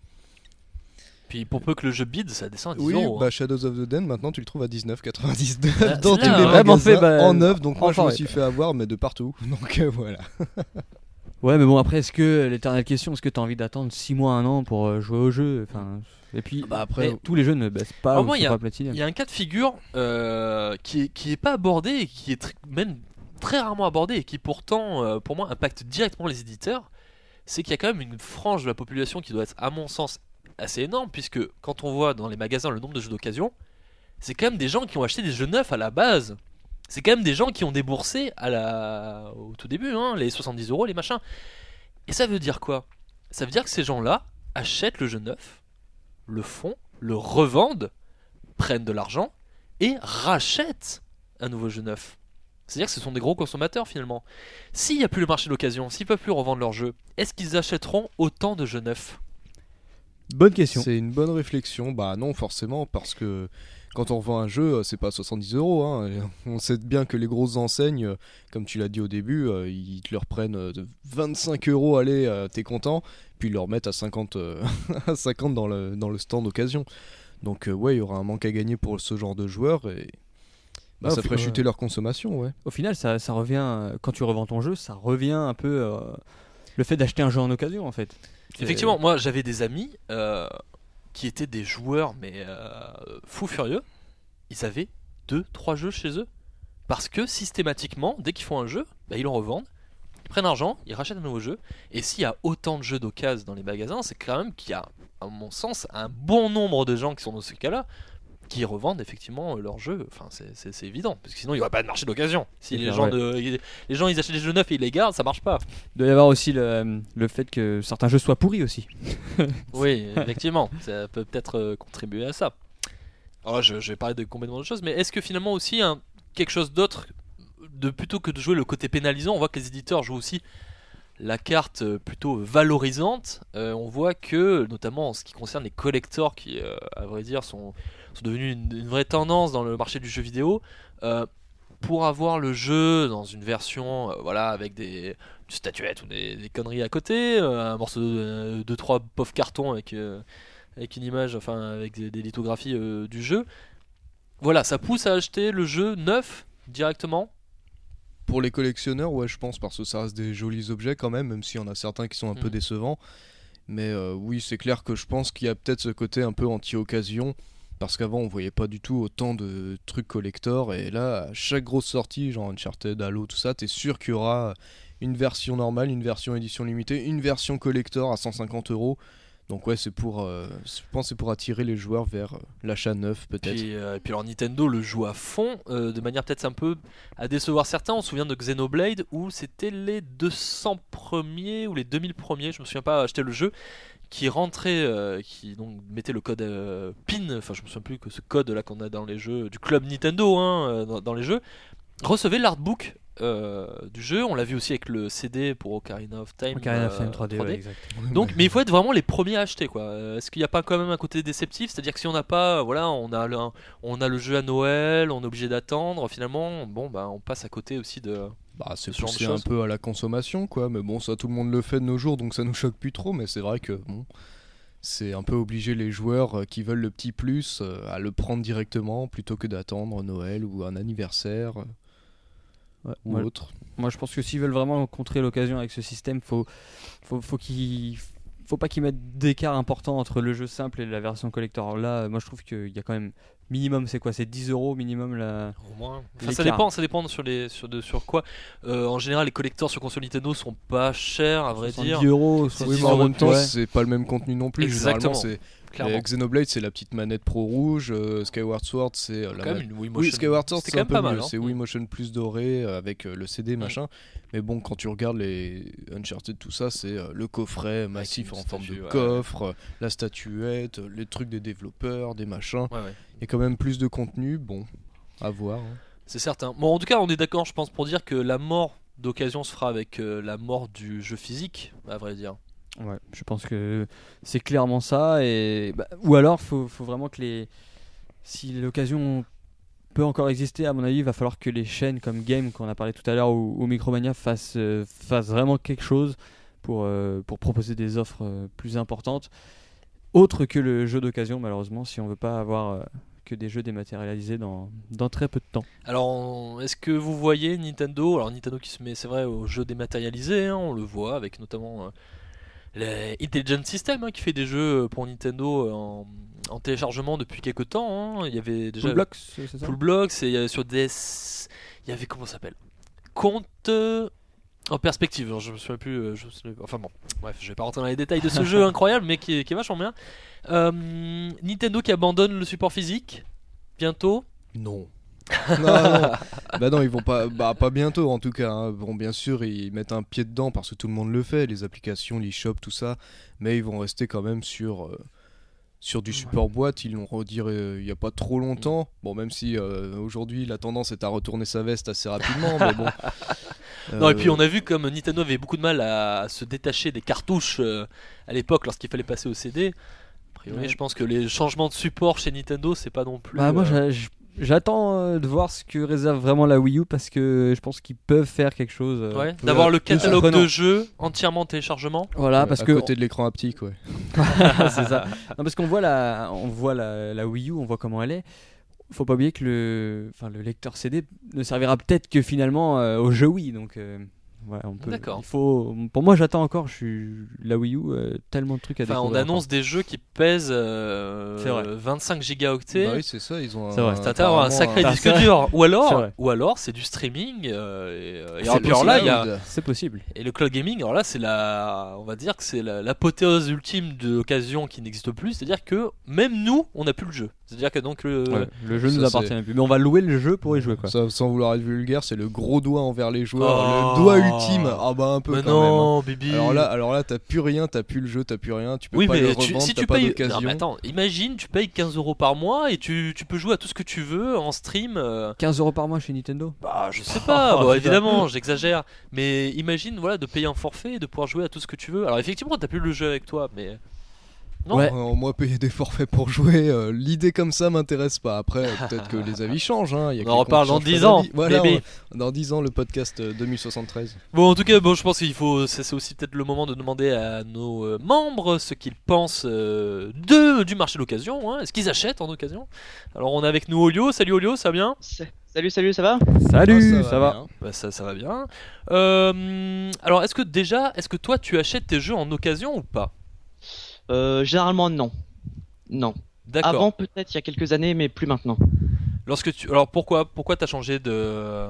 Puis pour peu que le jeu bide, ça descend à 10 Oui, euros. bah Shadows of the Dead maintenant tu le trouves à 19,99 Ah, dans c'est tous là, les hein. Vraiment magasins fait, bah, en neuf, donc moi je enfin, me suis fait avoir, mais de partout, donc voilà. Ouais, mais bon, après, est-ce que l'éternelle question, est-ce que t'as envie d'attendre 6 mois, 1 an pour jouer au jeu? Enfin, et puis, Bah après, tous les jeux ne baissent pas, Alors ou moi, sont il y a- pas platinum. Il y a un cas de figure qui est pas abordé, et qui est même très rarement abordé, et qui pourtant pour moi impacte directement les éditeurs. C'est qu'il y a quand même une frange de la population qui doit être à mon sens assez énorme, puisque quand on voit dans les magasins le nombre de jeux d'occasion, c'est quand même des gens qui ont acheté des jeux neufs à la base. C'est quand même des gens qui ont déboursé au tout début, hein, les 70 euros, les machins. Et ça veut dire quoi? Ça veut dire que ces gens-là achètent le jeu neuf, le font, le revendent, prennent de l'argent et rachètent un nouveau jeu neuf. C'est-à-dire que ce sont des gros consommateurs finalement. S'il n'y a plus le marché de l'occasion, s'ils ne peuvent plus revendre leurs jeux, est-ce qu'ils achèteront autant de jeux neufs? Bonne question. c'est une bonne réflexion. Bah non, forcément, parce que quand on revend un jeu, c'est pas 70 euros. Hein. On sait bien que les grosses enseignes, comme tu l'as dit au début, ils te le reprennent 25 euros, allez, t'es content, puis ils le remettent à 50, à 50 dans le stand d'occasion. Donc ouais, il y aura un manque à gagner pour ce genre de joueurs. Et Bah, ça ferait chuter leur consommation, ouais. Au final, ça revient, quand tu revends ton jeu, ça revient un peu le fait d'acheter un jeu en occasion en fait. Effectivement, moi j'avais des amis qui étaient des joueurs mais fous furieux. Ils avaient 2-3 jeux chez eux. Parce que systématiquement, dès qu'ils font un jeu, bah, ils le revendent, ils prennent l'argent, ils rachètent un nouveau jeu. Et s'il y a autant de jeux d'occasion dans les magasins, c'est quand même qu'il y a, à mon sens, un bon nombre de gens qui sont dans ce cas-là qui revendent effectivement leurs jeux. Enfin, c'est évident, parce que sinon il n'y aurait pas de marché d'occasion. Si les gens, ils achètent des jeux neufs et ils les gardent, ça marche pas. Il doit y avoir aussi le fait que certains jeux soient pourris aussi. Oui, effectivement, ça peut peut-être contribuer à ça. Alors, je vais parler de complètement autre chose, mais est-ce que finalement aussi quelque chose d'autre, plutôt que de jouer le côté pénalisant, on voit que les éditeurs jouent aussi la carte plutôt valorisante. On voit que, notamment en ce qui concerne les collectors, qui à vrai dire sont devenus une vraie tendance dans le marché du jeu vidéo, pour avoir le jeu dans une version voilà, avec des statuettes ou des conneries à côté, un morceau de 2-3 pauvres cartons avec une image, enfin avec des lithographies du jeu. Voilà, ça pousse à acheter le jeu neuf directement. Pour les collectionneurs, ouais, je pense, parce que ça reste des jolis objets quand même s'il y en a certains qui sont un peu décevants. Mais oui, c'est clair que je pense qu'il y a peut-être ce côté un peu anti-occasion, parce qu'avant on voyait pas du tout autant de trucs collector, et là, à chaque grosse sortie, genre Uncharted, Halo, tout ça, t'es sûr qu'il y aura une version normale, une version édition limitée, une version collector à 150€. Donc ouais, je pense que c'est pour attirer les joueurs vers l'achat neuf peut-être. Et puis alors Nintendo le joue à fond, de manière peut-être un peu à décevoir certains. On se souvient de Xenoblade où c'était les 200 premiers ou les 2000 premiers, je me souviens pas, à acheter le jeu, qui rentrait, qui donc mettait le code PIN, enfin je me souviens plus que ce code là qu'on a dans les jeux du club Nintendo dans les jeux, recevait l'artbook du jeu. On l'a vu aussi avec le CD pour Ocarina of Time, 3D. Ouais, exact. Donc, mais il faut être vraiment les premiers à acheter, quoi. Est-ce qu'il n'y a pas quand même un côté déceptif, c'est-à-dire que si on n'a pas, voilà, on a le jeu à Noël, on est obligé d'attendre. Finalement, bon, bah, on passe à côté aussi de. Bah, c'est ce genre de poussé choses. un peu à la consommation, quoi. Mais bon, ça, tout le monde le fait de nos jours, donc ça nous choque plus trop. Mais c'est vrai que bon, c'est un peu obliger les joueurs qui veulent le petit plus à le prendre directement plutôt que d'attendre Noël ou un anniversaire. Ouais, ou autre. Moi je pense que s'ils veulent vraiment contrer l'occasion avec ce système, faut pas qu'ils mettent d'écart important entre le jeu simple et la version collector. Là, moi je trouve qu'il y a quand même minimum, c'est quoi, c'est 10€ minimum la. Au moins. Enfin, ça dépend sur quoi. En général, les collectors sur console Nintendo sont pas chers, à vrai dire. 10€, C'est Oui, 10 mais en euros même de temps, plus. c'est pas le même contenu non plus. Exactement. Généralement, Clairement. Xenoblade, c'est la petite manette Pro rouge. Skyward Sword, c'est la Quand même une Wii Motion. Oui, Skyward Sword, C'était c'est quand un même peu pas mal. mieux. Hein. C'est Wii Motion plus doré avec le CD machin. Mais bon, quand tu regardes les Uncharted, tout ça, c'est le coffret massif une en forme de statue, ouais. coffre, la statuette, les trucs des développeurs, des machins. Ouais, ouais. Il y a quand même plus de contenu. Bon, à voir. Hein. C'est certain. Bon, en tout cas, on est d'accord, je pense, pour dire que la mort d'occasion se fera avec la mort du jeu physique, à vrai dire. Ouais, je pense que c'est clairement ça. Et ou alors faut vraiment que si l'occasion peut encore exister, à mon avis, il va falloir que les chaînes comme Game, qu'on a parlé tout à l'heure, ou Micromania fassent vraiment quelque chose pour proposer des offres plus importantes, autre que le jeu d'occasion, malheureusement, si on veut pas avoir que des jeux dématérialisés dans très peu de temps. Alors, est-ce que vous voyez Nintendo, alors Nintendo qui se met, c'est vrai, aux jeux dématérialisés, hein, on le voit avec notamment les Intelligent System, hein, qui fait des jeux pour Nintendo en téléchargement depuis quelques temps. Hein. Il y avait déjà Full Blocks, c'est ça ? Full Blocks, et sur DS, il y avait, comment ça s'appelle, Compte en perspective. Alors, je me souviens plus. Enfin bon, bref, je vais pas rentrer dans les détails de ce jeu incroyable, mais qui est vachement bien. Nintendo qui abandonne le support physique bientôt. Non. non. Bah non, ils vont pas. Bah pas bientôt en tout cas. Hein. Bon, bien sûr, ils mettent un pied dedans parce que tout le monde le fait, les applications, l'eShop, tout ça. Mais ils vont rester quand même sur du support boîte. Ils l'ont redit il y a pas trop longtemps. Bon, même si aujourd'hui la tendance est à retourner sa veste assez rapidement, mais bon. Non, et puis on a vu comme Nintendo avait beaucoup de mal à se détacher des cartouches à l'époque lorsqu'il fallait passer au CD. A priori, je pense que les changements de support chez Nintendo, c'est pas non plus. Bah moi j'attends de voir ce que réserve vraiment la Wii U, parce que je pense qu'ils peuvent faire quelque chose. Ouais, d'avoir le catalogue surprenant. de jeux entièrement téléchargement. Voilà, parce à que côté de l'écran haptique, ouais. c'est ça. Non, parce qu'on voit la Wii U, on voit comment elle est. faut pas oublier que le lecteur CD ne servira peut-être que finalement au jeu Wii. Donc, ouais, D'accord. Pour moi, j'attends encore. La Wii U, tellement de trucs à découvrir. On annonce des jeux qui pèsent C'est vrai. 25 gigaoctets. Bah oui, c'est ça, ils ont C'est vrai. T'as avoir un sacré T'as disque ça. dur. Ou C'est vrai. alors c'est du streaming. Et C'est puis alors là, il y a. cloud. C'est possible. Et le cloud gaming, alors là, on va dire que c'est l'apothéose ultime de l'occasion qui n'existe plus. C'est-à-dire que même nous, on n'a plus le jeu. C'est-à-dire que donc Ouais, le jeu ça, nous appartient plus. Mais on va louer le jeu pour y jouer, quoi. Ça, sans vouloir être vulgaire, c'est le gros doigt envers les joueurs, Oh. le doigt ultime. Ah bah un peu mais quand même. non, Bibi. Alors là, t'as plus rien, t'as plus le jeu, t'as plus rien, tu peux Oui, pas mais le revendre, si t'as tu pas payes. d'occasion. Non, mais attends, imagine, tu payes 15€ par mois et tu peux jouer à tout ce que tu veux en stream. 15€ par mois chez Nintendo. Bah, je sais pas, Oh, bon, putain. évidemment, j'exagère. Mais imagine, voilà, de payer un forfait et de pouvoir jouer à tout ce que tu veux. Alors, effectivement, t'as plus le jeu avec toi, mais. Non. Ouais. Moi, payer des forfaits pour jouer, l'idée comme ça m'intéresse pas. Après, peut-être que les avis changent. Hein. Il y a On en quelqu'un reparle qui dans change pas 10 ans, d'avis. Voilà, bébé. dans 10 ans, le podcast 2073. Bon, en tout cas, je pense qu'il faut. C'est aussi peut-être le moment de demander à nos membres ce qu'ils pensent du marché d'occasion. Hein. Est-ce qu'ils achètent en occasion? Alors, on est avec nous Olio. Salut Olio, ça va bien? Salut, ça va? Salut, Ah, ça va. bien. Bah, ça va bien. Alors, est-ce que toi tu achètes tes jeux en occasion ou pas? Généralement, non. Non. D'accord. Avant, peut-être, il y a quelques années, mais plus maintenant. Alors pourquoi t'as changé de.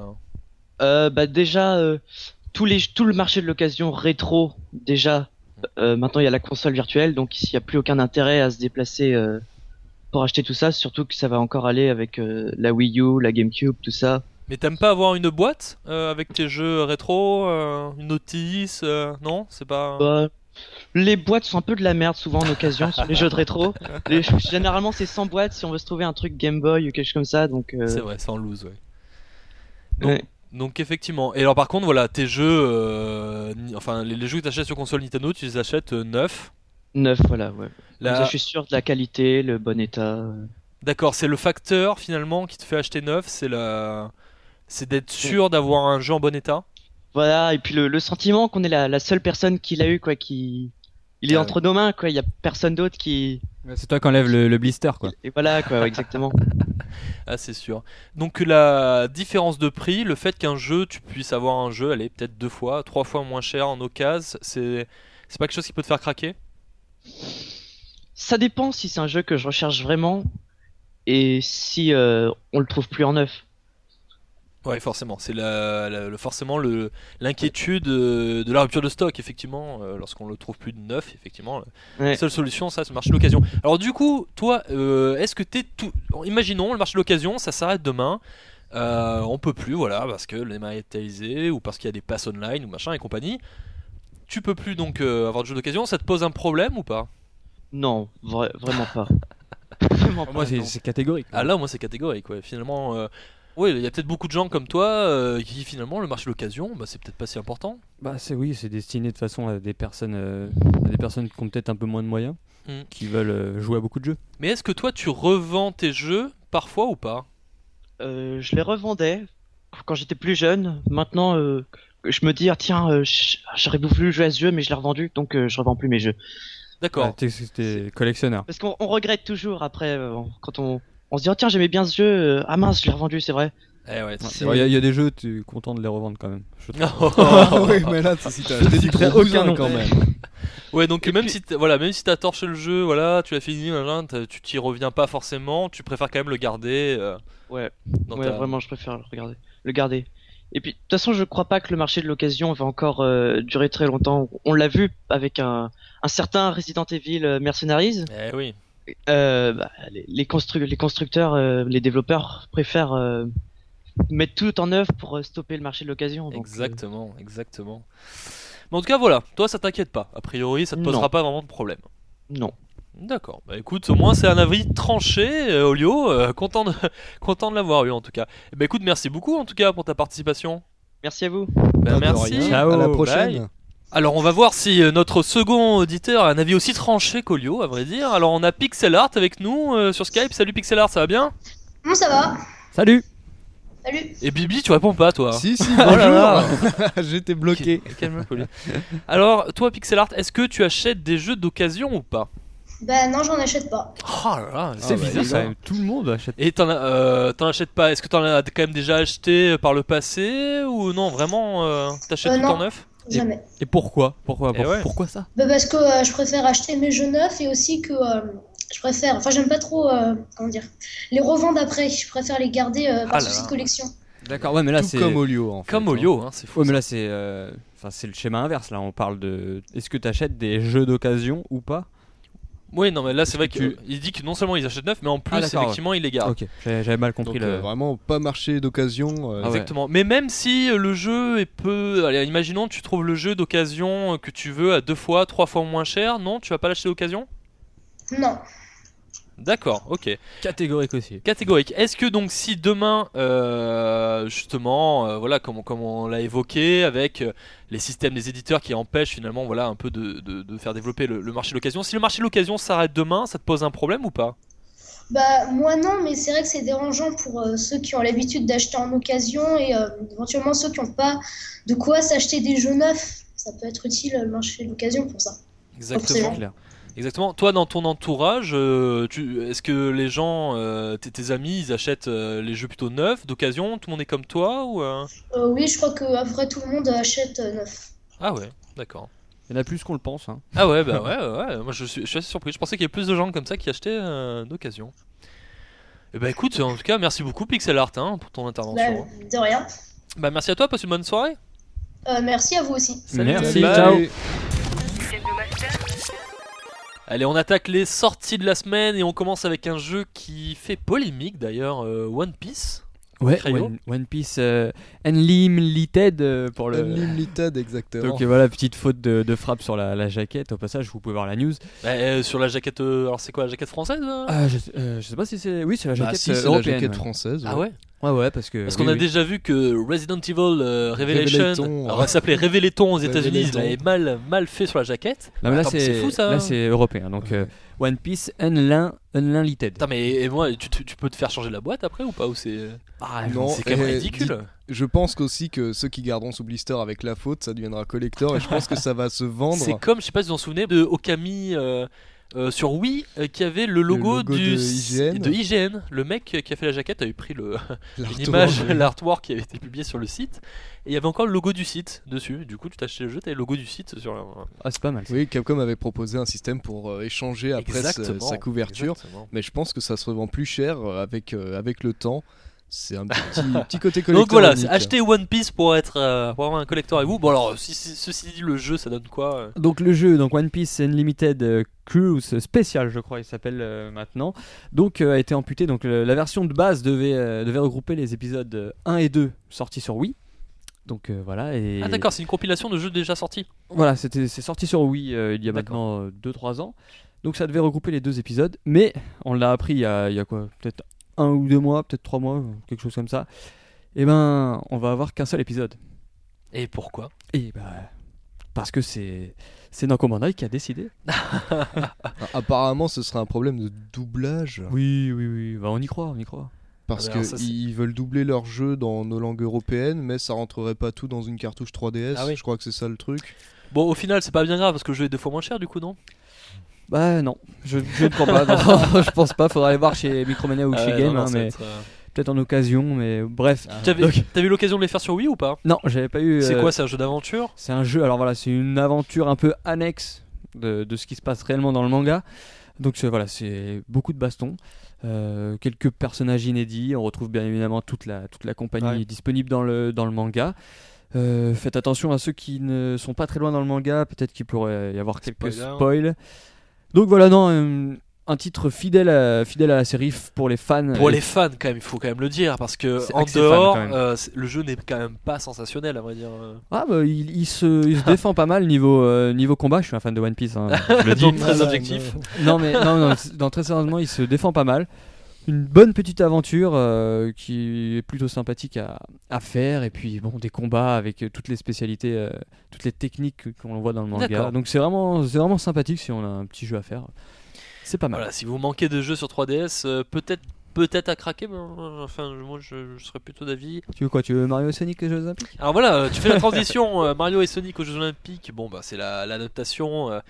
Déjà, tout le marché de l'occasion rétro, déjà, maintenant il y a la console virtuelle, donc il n'y a plus aucun intérêt à se déplacer pour acheter tout ça, surtout que ça va encore aller avec la Wii U, la GameCube, tout ça. Mais t'aimes pas avoir une boîte avec tes jeux rétro, une notice, non? C'est pas. Bah, les boîtes sont un peu de la merde souvent en occasion sur les jeux de rétro. Généralement c'est sans boîte si on veut se trouver un truc Game Boy ou quelque chose comme ça, donc C'est vrai, c'est en loose, ouais. ouais. Donc effectivement. Et alors par contre, voilà, tes jeux, enfin les jeux que t'achètes sur console Nintendo, tu les achètes neufs. Neuf, voilà, ouais. Là- Comme ça, je suis sûr de la qualité, le bon état. D'accord, c'est le facteur finalement qui te fait acheter neuf, c'est d'être sûr d'avoir un jeu en bon état. Voilà, et puis le sentiment qu'on est la seule personne qui l'a eu, quoi, il est Ah entre nos mains, quoi, il y a personne d'autre qui... C'est toi qui enlèves le blister, quoi. Et voilà, quoi, exactement. Ah, c'est sûr. Donc la différence de prix, le fait qu'un jeu, tu puisses avoir un jeu, allez, peut-être 2 fois, 3 fois moins cher en occasion, c'est pas quelque chose qui peut te faire craquer? Ça dépend si c'est un jeu que je recherche vraiment, et si on le trouve plus en neuf. Ouais, forcément. C'est forcément l'inquiétude de la rupture de stock, effectivement, lorsqu'on le trouve plus de neuf, effectivement. Ouais. La seule solution, ça, c'est le marché de l'occasion. Alors, du coup, toi, est-ce que t'es tout. Imaginons, le marché de l'occasion, ça s'arrête demain. On peut plus, voilà, parce que les matérialisés ou parce qu'il y a des passes online ou machin et compagnie. Tu peux plus donc avoir de jeux d'occasion. Ça te pose un problème ou pas? Non, vraiment pas. Vraiment pas, Moi, non. c'est catégorique. Ah, là, moi, c'est catégorique, ouais. Finalement. Oui, il y a peut-être beaucoup de gens comme toi qui finalement le marché de l'occasion, bah, c'est peut-être pas si important. Bah c'est destiné de toute façon à des personnes qui ont peut-être un peu moins de moyens, Mm. qui veulent jouer à beaucoup de jeux. Mais est-ce que toi tu revends tes jeux parfois ou pas? Je les revendais quand j'étais plus jeune. Maintenant, je me dis, ah, tiens, j'aurais voulu jouer à ce jeu, mais je l'ai revendu, donc je revends plus mes jeux. D'accord. Ah, t'es collectionneur. Parce qu'on regrette toujours après, quand on se dit, oh tiens, j'aimais bien ce jeu, ah mince, je l'ai revendu, c'est vrai. Eh ouais, Il y a des jeux, tu es content de les revendre quand même. Je trouve. Ah oui, mais là, si t'as acheté du citerai gros aucun bousin nom. quand même. Ouais, donc Et même puis- si même si t'as torché le jeu, voilà, tu l'as fini, tu t'y reviens pas forcément, tu préfères quand même le garder Ouais, dans ouais, ta- vraiment, je préfère le garder. Et puis, de toute façon, je crois pas que le marché de l'occasion va encore durer très longtemps. On l'a vu avec un certain Resident Evil Mercenaries. Eh oui. Les constructeurs, les développeurs préfèrent mettre tout en œuvre pour stopper le marché de l'occasion. Donc, Exactement. Mais en tout cas, voilà, toi ça t'inquiète pas. A priori, ça te posera Non. pas vraiment de problème. non. D'accord. Bah écoute, au moins c'est un avis tranché, Olio. Content de l'avoir eu en tout cas. Bah écoute, merci beaucoup en tout cas pour ta participation. Merci à vous. Bah, De merci. rien. Ciao. À la Bye. prochaine. Alors on va voir si notre second auditeur a un avis aussi tranché qu'Olio, à vrai dire. Alors on a Pixel Art avec nous sur Skype. Salut Pixel Art, ça va bien? Bon, ça va. Salut. Salut. Et Bibi, tu réponds pas toi? Si, Oh là bonjour. J'étais bloqué. Calme-toi, Olio. Alors toi Pixel Art, est-ce que tu achètes des jeux d'occasion ou pas? Bah non, j'en achète pas. Oh là là, C'est bah, bizarre, les ça, gars. tout le monde achète. Et t'en achètes pas? Est-ce que t'en as quand même déjà acheté par le passé ou non? Vraiment, t'achètes tout non. en neuf? Jamais. Et pourquoi Eh ouais. Pourquoi ça? Bah parce que je préfère acheter mes jeux neufs et aussi que je préfère. Enfin, j'aime pas trop. Comment dire? Les revendre après. Je préfère les garder Ah par là souci là. de collection. D'accord, ouais, mais là Tout c'est comme Olio en fait. Comme hein. Olio, hein, c'est fou. Ouais, mais ça. là c'est le schéma inverse. Là, on parle de est-ce que tu achètes des jeux d'occasion ou pas? Oui, non, mais là c'est vrai que qu'il dit que non seulement ils achètent neuf, mais en plus Ah, d'accord, effectivement ils les gardent. Ok, j'avais mal compris Donc le. vraiment pas marché d'occasion. Ah ouais. Exactement. Mais même si le jeu est peu. Allez, imaginons tu trouves le jeu d'occasion que tu veux à 2 fois, 3 fois moins cher, non? Tu vas pas l'acheter d'occasion? Non. D'accord, ok. Catégorique aussi. Catégorique. Est-ce que donc si demain, justement, voilà, comme on l'a évoqué, avec les systèmes des éditeurs qui empêchent finalement, voilà, un peu de faire développer le marché de l'occasion, si le marché de l'occasion s'arrête demain, ça te pose un problème ou pas? Bah moi non, mais c'est vrai que c'est dérangeant pour ceux qui ont l'habitude d'acheter en occasion et éventuellement ceux qui n'ont pas de quoi s'acheter des jeux neufs. Ça peut être utile le marché de l'occasion pour ça. Exactement. Clair. Exactement. Toi, dans ton entourage, est-ce que les gens, tes amis, ils achètent les jeux plutôt neufs, d'occasion? Tout le monde est comme toi ou Oui, je crois que après tout le monde achète neuf. Ah ouais, d'accord. Il y en a plus qu'on le pense. Hein. Ah ouais, bah ouais. Moi, je suis assez surpris. Je pensais qu'il y avait plus de gens comme ça qui achetaient d'occasion. Et bah écoute, en tout cas, merci beaucoup Pixel Art hein, pour ton Bah, intervention. de rien. Bah merci à toi, passe une bonne soirée. Merci à vous aussi. Salut, Merci, bye. ciao. Nintendo Master. Allez, on attaque les sorties de la semaine et on commence avec un jeu qui fait polémique d'ailleurs, One Piece. Ouais, Cryo. One Piece Unlimited pour le. Unlimited exactement. Donc voilà, petite faute de frappe sur la jaquette. Au passage, vous pouvez voir la news. Bah, sur la jaquette, alors c'est quoi la jaquette française Je sais pas si c'est. Oui, c'est la Bah jaquette si, c'est la européenne. jaquette ouais. française. Ah ouais. Ouais, parce que. Parce qu'on oui, a oui. déjà vu que Resident Evil Revelation, Révéléton, alors ça s'appelait Révéléton aux Révéléton. États-Unis, il l'avait mal fait sur la jaquette. Non, mais là, Attends, mais c'est fou ça. Là, c'est européen. Donc One Piece Unlimited. Putain, mais et moi, tu peux te faire changer la boîte après ou pas ou c'est Non, c'est quand même et ridicule. Je pense qu'aussi que ceux qui garderont sous blister avec la faute, ça deviendra collector et je pense que ça va se vendre. C'est comme, je sais pas si vous vous en souvenez, de Okami sur Wii qui avait le logo, logo du de IGN. IGN. Le mec qui a fait la jaquette avait pris une L'artwork. image, l'artwork qui avait été publié sur le site et il y avait encore le logo du site dessus. Du coup, tu t'achetais le jeu, t'avais le logo du site sur la... Ah, c'est pas mal. ça. Oui, Capcom avait proposé un système pour échanger après sa couverture, Exactement. mais je pense que ça se revend plus cher avec le temps. C'est un petit côté collector. Donc voilà, unique. acheter One Piece pour avoir un collector avec vous. Bon alors, ceci dit, le jeu, ça donne quoi Donc le jeu, donc One Piece Unlimited Cruise Special, je crois, il s'appelle maintenant. Donc a été amputé. Donc la version de base devait regrouper les épisodes 1 et 2 sortis sur Wii. Donc voilà. Et Ah d'accord, c'est une compilation de jeux déjà sortis. voilà, c'est sorti sur Wii il y a D'accord. maintenant 2-3 ans. Donc ça devait regrouper les deux épisodes. Mais on l'a appris il y a quoi, peut-être 1 ou 2 mois, peut-être 3 mois, quelque chose comme ça. Et ben, on va avoir qu'un seul épisode. Et pourquoi Et bah, parce que c'est Namco Bandai qui a décidé. Apparemment, ce serait un problème de doublage Oui. Bah, on y croit. parce Ah, alors ça, que c'est- ils veulent doubler leur jeu dans nos langues européennes, mais ça rentrerait pas tout dans une cartouche 3DS. Ah oui. Je crois que c'est ça le truc. Bon, au final, c'est pas bien grave parce que le jeu est 2 fois moins cher du coup, non Bah non, je ne crois pas. Non, je pense pas. Faudra aller voir chez Micromania ou chez Game, non, hein, ça va mais être, peut-être en occasion. Mais bref. T'avais eu l'occasion de les faire sur Wii ou pas Non, j'avais pas eu. C'est quoi, c'est un jeu d'aventure C'est un jeu. Alors voilà, c'est une aventure un peu annexe de ce qui se passe réellement dans le manga. Donc voilà, c'est beaucoup de bastons, quelques personnages inédits. On retrouve bien évidemment toute la compagnie disponible dans le manga. Faites attention à ceux qui ne sont pas très loin dans le manga, peut-être qu'il pourrait y avoir quelques Spoiler. spoils. Donc voilà, non, un titre fidèle à la série pour les fans. Pour les fans, quand même, il faut quand même le dire parce que C'est en axé dehors, fan, quand le jeu n'est quand même pas sensationnel à vrai dire. Ah bah il se défend pas mal niveau combat. Je suis un fan de One Piece, hein, je le dis. Donc très objectif. Non, très sérieusement, il se défend pas mal. Une bonne petite aventure qui est plutôt sympathique à faire, et puis bon, des combats avec toutes les spécialités, toutes les techniques qu'on voit dans le manga. D'accord. Donc c'est vraiment sympathique si on a un petit jeu à faire. C'est pas mal. Voilà, si vous manquez de jeux sur 3DS, peut-être à craquer, mais enfin moi je serais plutôt d'avis. Tu veux quoi? Tu veux Mario et Sonic et Jeux Olympiques? Alors voilà, tu fais la transition Mario et Sonic aux Jeux Olympiques. Bon bah c'est l'adaptation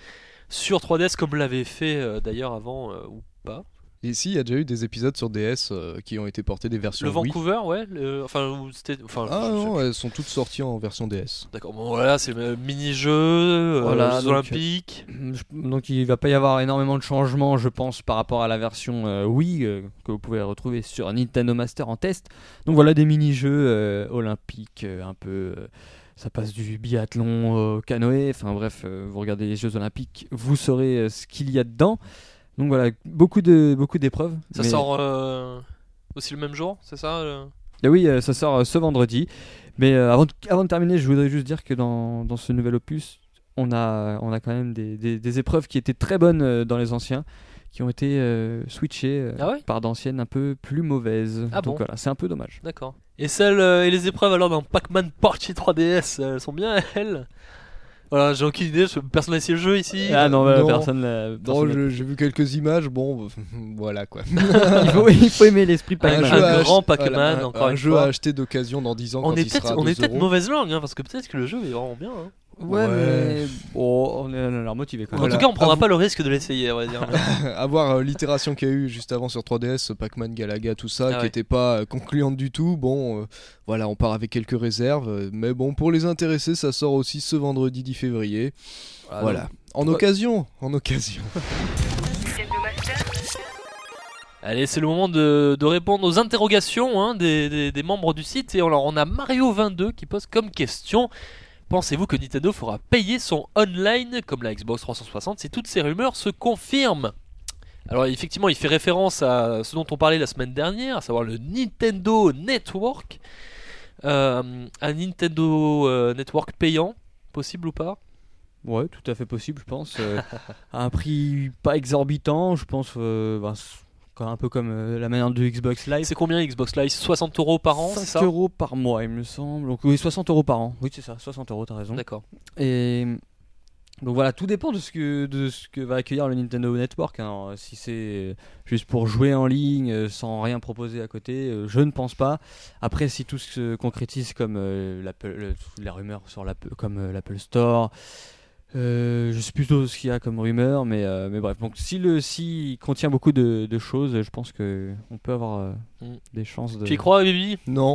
sur 3DS comme l'avait fait d'ailleurs avant ou pas. Et si, il y a déjà eu des épisodes sur DS qui ont été portés des versions Le Wii. Vancouver, ouais. C'était. Ah non, elles sont toutes sorties en version DS. D'accord. Bon voilà, c'est le mini-jeu, Voilà, Jeux donc, Olympiques. Donc il va pas y avoir énormément de changements, je pense, par rapport à la version Wii que vous pouvez retrouver sur Nintendo Master en test. Donc voilà, des mini-jeux olympiques un peu. Ça passe du biathlon au canoë. Enfin bref, vous regardez les Jeux Olympiques, vous saurez ce qu'il y a dedans. Donc voilà, beaucoup d'épreuves. Ça sort aussi le même jour, c'est ça Et oui, ça sort ce vendredi. Mais avant de terminer, je voudrais juste dire que dans ce nouvel opus, on a quand même des épreuves qui étaient très bonnes dans les anciens, qui ont été switchées Ah ouais par d'anciennes un peu plus mauvaises. Ah Donc bon voilà, c'est un peu dommage. D'accord. Et celles et les épreuves alors dans Pac-Man Party 3DS, elles sont bien elles. Voilà, j'ai aucune idée, personne n'a essayé le jeu ici. Ah non, non. personne l'a. Non, j'ai vu quelques images, bon, voilà quoi. il faut aimer l'esprit Un Pac-Man. jeu à grand ach- Pac-Man, voilà, encore un une jeu fois. à acheter d'occasion dans 10 ans On quand est il sera à peut-être 2 peut-être euros. mauvaise langue, hein, parce que peut-être que le jeu est vraiment bien. Hein. Ouais, Ouais. mais bon, on a l'air motivé quand En même. Voilà. tout cas, on prendra Ah, pas le risque de l'essayer, à vrai dire. À voir l'itération qu'il y a eu juste avant sur 3DS, Pac-Man, Galaga, tout ça, Ah qui ouais. n'était pas concluante du tout. Bon, voilà, on part avec quelques réserves. Mais bon, pour les intéressés, ça sort aussi ce vendredi 10 février. Voilà. En occasion. Nintendo Master. Allez, c'est le moment de répondre aux interrogations hein, des membres du site. Et alors, on a Mario22 qui pose comme question: pensez-vous que Nintendo fera payer son online comme la Xbox 360 si toutes ces rumeurs se confirment? Alors effectivement, il fait référence à ce dont on parlait la semaine dernière, à savoir le Nintendo Network. Un Nintendo Network payant, possible ou pas? Ouais, tout à fait possible, je pense. À un prix pas exorbitant, je pense. Un peu comme la manière du Xbox Live. C'est combien Xbox Live? 60 € par an, c'est 5 ça? € par mois, il me semble. Donc, oui, 60 € par an. Oui, c'est ça, 60 €, t'as raison. D'accord. Et donc voilà, tout dépend de ce que va accueillir le Nintendo Network. Hein. Si c'est juste pour jouer en ligne sans rien proposer à côté, je ne pense pas. Après, si tout se concrétise comme les rumeurs sur l'Apple Store. Je sais plutôt ce qu'il y a comme rumeur, mais bref. Donc s'il contient beaucoup de choses, je pense que on peut avoir des chances de. Tu y crois, Bibi? Non.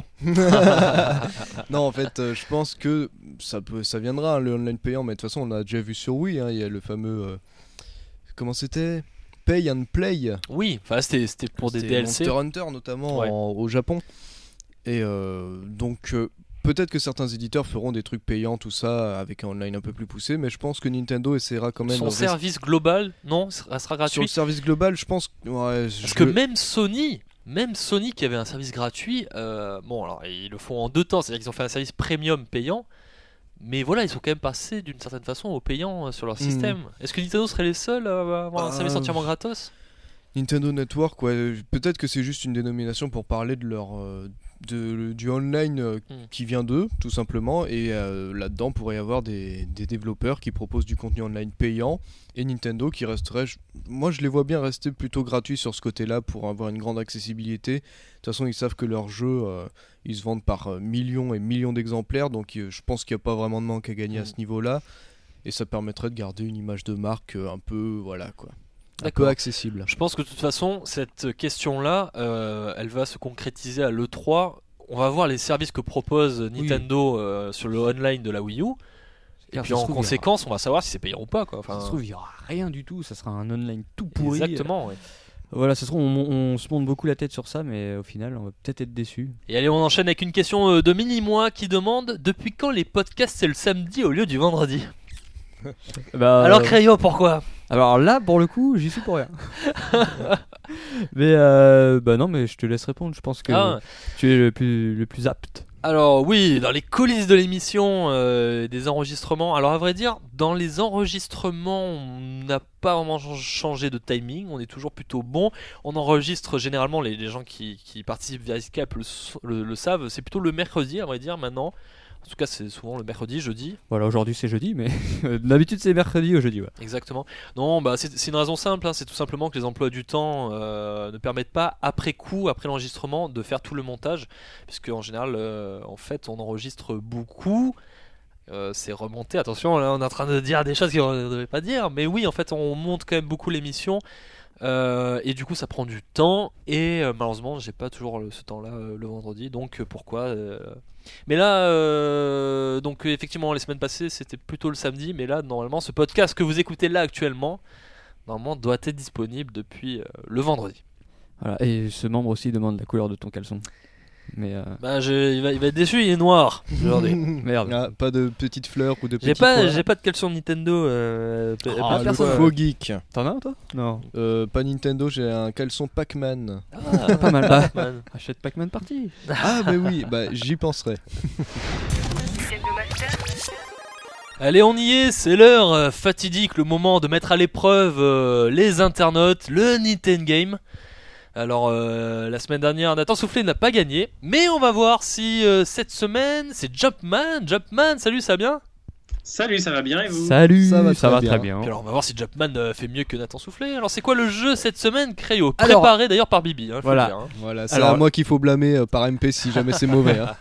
Non, en fait, je pense que ça viendra, hein, le online payant, mais de toute façon, on a déjà vu sur Wii, hein, il y a le fameux. Comment c'était? Pay and Play. Oui, enfin c'était pour des C'était DLC. Monster Hunter, notamment Ouais. au Japon. Et donc. Peut-être que certains éditeurs feront des trucs payants, tout ça, avec un online un peu plus poussé, mais je pense que Nintendo essaiera quand même Son de service global, non, elle sera sur gratuit. le service global, je pense. Ouais, Parce que même Sony qui avait un service gratuit, bon alors ils le font en deux temps, c'est-à-dire qu'ils ont fait un service premium payant, mais voilà, ils sont quand même passés d'une certaine façon au payant sur leur système. Est-ce que Nintendo serait les seuls à avoir un service entièrement gratos? Nintendo Network, ouais, peut-être que c'est juste une dénomination pour parler de leur du online qui vient d'eux, tout simplement. Et là-dedans, pourrait y avoir des développeurs qui proposent du contenu online payant et Nintendo qui resterait. Moi, je les vois bien rester plutôt gratuits sur ce côté-là pour avoir une grande accessibilité. De toute façon, ils savent que leurs jeux, ils se vendent par millions et millions d'exemplaires, donc je pense qu'il n'y a pas vraiment de manque à gagner à ce niveau-là. Et ça permettrait de garder une image de marque un peu, voilà quoi. Un peu accessible. Je pense que de toute façon, cette question-là, elle va se concrétiser à l'E3. On va voir les services que propose Nintendo sur le online de la Wii U. Et puis en conséquence, on va savoir si c'est payant ou pas. Quoi. Enfin, Ça se trouve, il n'y aura rien du tout. Ça sera un online tout pourri. Exactement, ouais. Voilà, ça se trouve, on se monte beaucoup la tête sur ça, mais au final, on va peut-être être déçus. Et allez, on enchaîne avec une question de Mini-Moi qui demande: depuis quand les podcasts c'est le samedi au lieu du vendredi? Alors Crayon, pourquoi? Alors là, pour le coup, j'y suis pour rien. Mais non, mais je te laisse répondre. Je pense que tu es le plus apte. Alors oui, dans les coulisses de l'émission, des enregistrements. Alors à vrai dire, dans les enregistrements, on n'a pas vraiment changé de timing. On est toujours plutôt bon. On enregistre généralement, les gens qui participent via Skype le savent. C'est plutôt le mercredi, à vrai dire, maintenant. En tout cas, c'est souvent le mercredi, jeudi. Voilà, aujourd'hui c'est jeudi, mais d'habitude c'est mercrredi au jeudi. Ouais. Exactement. Non, bah c'est une raison simple. Hein, c'est tout simplement que les emplois du temps ne permettent pas, après coup, après l'enregistrement, de faire tout le montage, puisque en général, en fait, on enregistre beaucoup. c'est remonté. Attention, là on est en train de dire des choses qu'on ne devait pas dire. Mais oui, en fait, on monte quand même beaucoup l'émission. Et du coup, ça prend du temps. Et malheureusement, j'ai pas toujours ce temps-là le vendredi. Donc pourquoi Mais là, donc effectivement, les semaines passées, c'était plutôt le samedi. Mais là, normalement, ce podcast que vous écoutez là actuellement, normalement, doit être disponible depuis le vendredi. Voilà. Et ce membre aussi demande la couleur de ton caleçon. Mais Bah, il va être déçu, il est noir aujourd'hui. merde. Ah, pas de petites fleurs ou de petits J'ai pois. pas de caleçon Nintendo. Ah, le personne. faux geek. T'en as toi? Non. Pas Nintendo, j'ai un caleçon Pac-Man. Ah, Pas mal. Bah, man. achète Pac-Man Party. Ah bah oui, bah j'y penserai. Nintendo Master. Allez, on y est, c'est l'heure fatidique, le moment de mettre à l'épreuve les internautes, le Nintendo Game. Alors, la semaine dernière, Nathan Soufflé n'a pas gagné, mais on va voir si cette semaine, c'est Jumpman. Jumpman, salut, ça va bien? Salut, ça va bien et vous? Salut, Ça va ça va très très bien. bien. Puis alors, on va voir si Jumpman fait mieux que Nathan Soufflé. Alors, c'est quoi le jeu cette semaine, Crayo? Alors- Préparé d'ailleurs par Bibi, hein, faut Voilà. le dire, hein. Voilà, c'est Alors- à moi qu'il faut blâmer par MP si jamais c'est mauvais. Hein.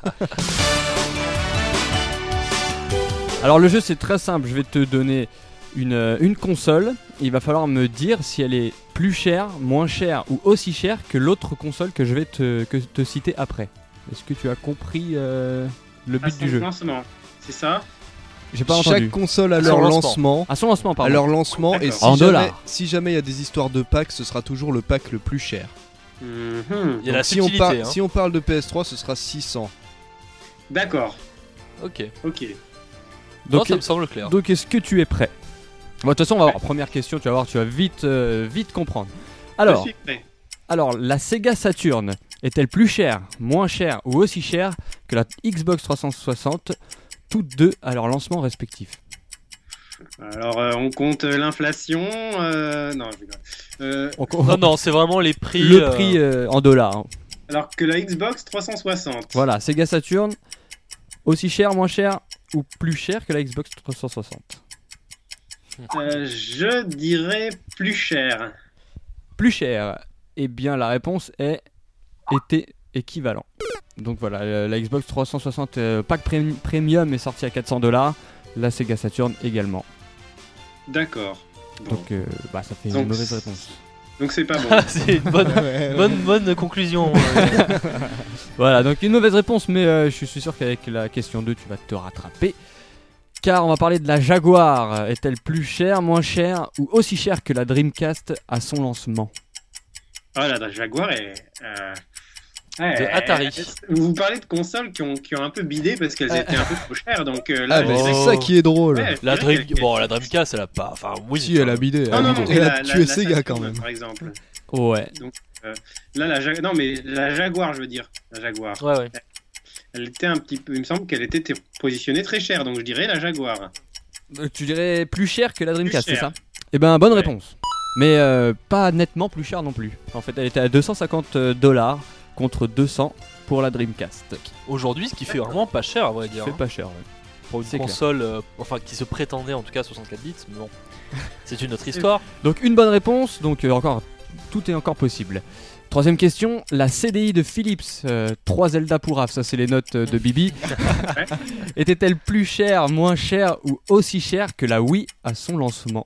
Alors le jeu c'est très simple, je vais te donner une console. Il va falloir me dire si elle est plus chère, moins chère ou aussi chère que l'autre console que je vais te citer après. Est-ce que tu as compris le but du jeu? Lancement, c'est ça? J'ai pas Chaque entendu. console a À leur son lancement. À son lancement, À pardon. leur lancement et D'accord. si En jamais, dollars. si jamais il y a des histoires de packs, ce sera toujours le pack le plus cher. Mhm. Il y a la Donc, si, on subtilité, hein. si on parle de PS3, ce sera 600. D'accord, Ok. ok. Non, Donc, ça me semble clair. donc est-ce que tu es prêt? Bon, de toute façon on va voir. Première question, tu vas voir, tu vas vite comprendre. Alors, Je suis prêt. Alors, la Sega Saturn est-elle plus chère, moins chère ou aussi chère que la Xbox 360, toutes deux à leur lancement respectif? Alors, on compte l'inflation. Non, je rigole. Non, non, c'est vraiment les prix. Le prix en dollars. Hein. Alors que la Xbox 360. Voilà, Sega Saturn, aussi cher, moins cher ou plus cher que la Xbox 360? Je dirais plus cher. Plus cher. Eh bien, la réponse était équivalent. Donc voilà, la Xbox 360 pack premium est sortie à $400, la Sega Saturn également. D'accord. Bon. Donc ça fait Donc, une mauvaise réponse. Donc c'est pas bon. C'est une bonne conclusion. Voilà, donc une mauvaise réponse, mais je suis sûr qu'avec la question 2, tu vas te rattraper. Car on va parler de la Jaguar. Est-elle plus chère, moins chère ou aussi chère que la Dreamcast à son lancement? Ah la Jaguar est. De Atari. Vous parlez de consoles qui ont un peu bidé parce qu'elles étaient un peu trop chères. Donc là, Ah, je mais dirais c'est que- ça qui est drôle. Ouais, je La dirais Dream... qu'elle- Bon, la Dreamcast, elle a pas. Enfin, oui. Si, elle a bidé. Non, non, non, mais Elle la- a la- tué la Sega Saturn, quand même. Par exemple. Ouais. Là, non, mais la Jaguar, je veux dire. La Jaguar. Ouais, ouais. Elle était un petit peu. Il me semble qu'elle était positionnée très chère. Donc je dirais la Jaguar. Tu dirais plus cher que la Dreamcast, c'est cher. ça? Eh ben, bonne Ouais. réponse. Mais pas nettement plus cher non plus. En fait, elle était à $250 contre 200 pour la Dreamcast. Aujourd'hui, ce qui fait vraiment pas cher, à vrai dire. C'est hein. pas cher, ouais. Pour une c'est clair. console, enfin, qui se prétendait en tout cas à 64 bits, mais bon. C'est une autre histoire. Donc une bonne réponse, donc encore tout est encore possible. Troisième question, la CDI de Philips, 3 Zelda pour Raph, ça c'est les notes de Bibi, était-elle plus chère, moins chère ou aussi chère que la Wii à son lancement?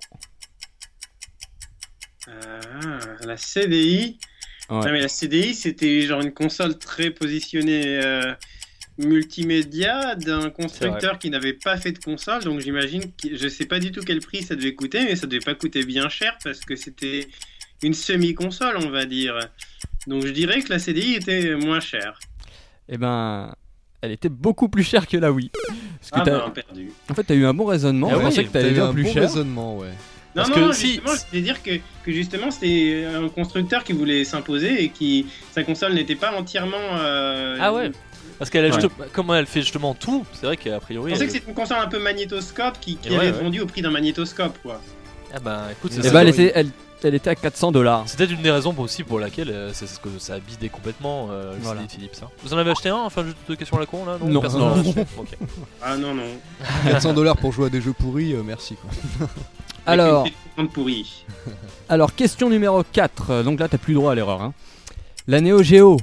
La CDI. Ouais. Non, mais la CDI, c'était genre une console très positionnée multimédia d'un constructeur qui n'avait pas fait de console. Donc j'imagine, je sais pas du tout quel prix ça devait coûter, mais ça devait pas coûter bien cher parce que c'était une semi-console, on va dire. Donc je dirais que la CDI était moins chère. Eh ben, elle était beaucoup plus chère que la Wii. Parce que Ah ben, perdu. en fait, t'as eu un bon raisonnement, Ah je oui, pensais que T'as t'allais eu dire un plus bon cher. raisonnement, ouais. Non, Parce non, que non, si- justement, je voulais dire que justement c'était un constructeur qui voulait s'imposer et qui sa console n'était pas entièrement. Ah ouais. Parce qu'elle a Ouais. comme elle fait justement tout, c'est vrai qu'a priori. Je pensais elle- que c'était une console un peu magnétoscope qui Et ouais, avait ouais. vendu au prix d'un magnétoscope, quoi. Ah bah écoute, Eh c'est Eh ça. ben, elle était à $400. C'est peut-être une des raisons aussi pour laquelle c'est ce que ça a bidé complètement le Voilà. CD Philips. Hein. Vous en avez acheté un? Enfin, juste deux questions à la con là? Non. Personne Non. n'en a acheté Ok. Ah non, non. $400 pour jouer à des jeux pourris, merci quoi. Alors, Avec une petite pourrie. alors, question numéro 4. Donc là, t'as plus droit à l'erreur. Hein. La Neo Geo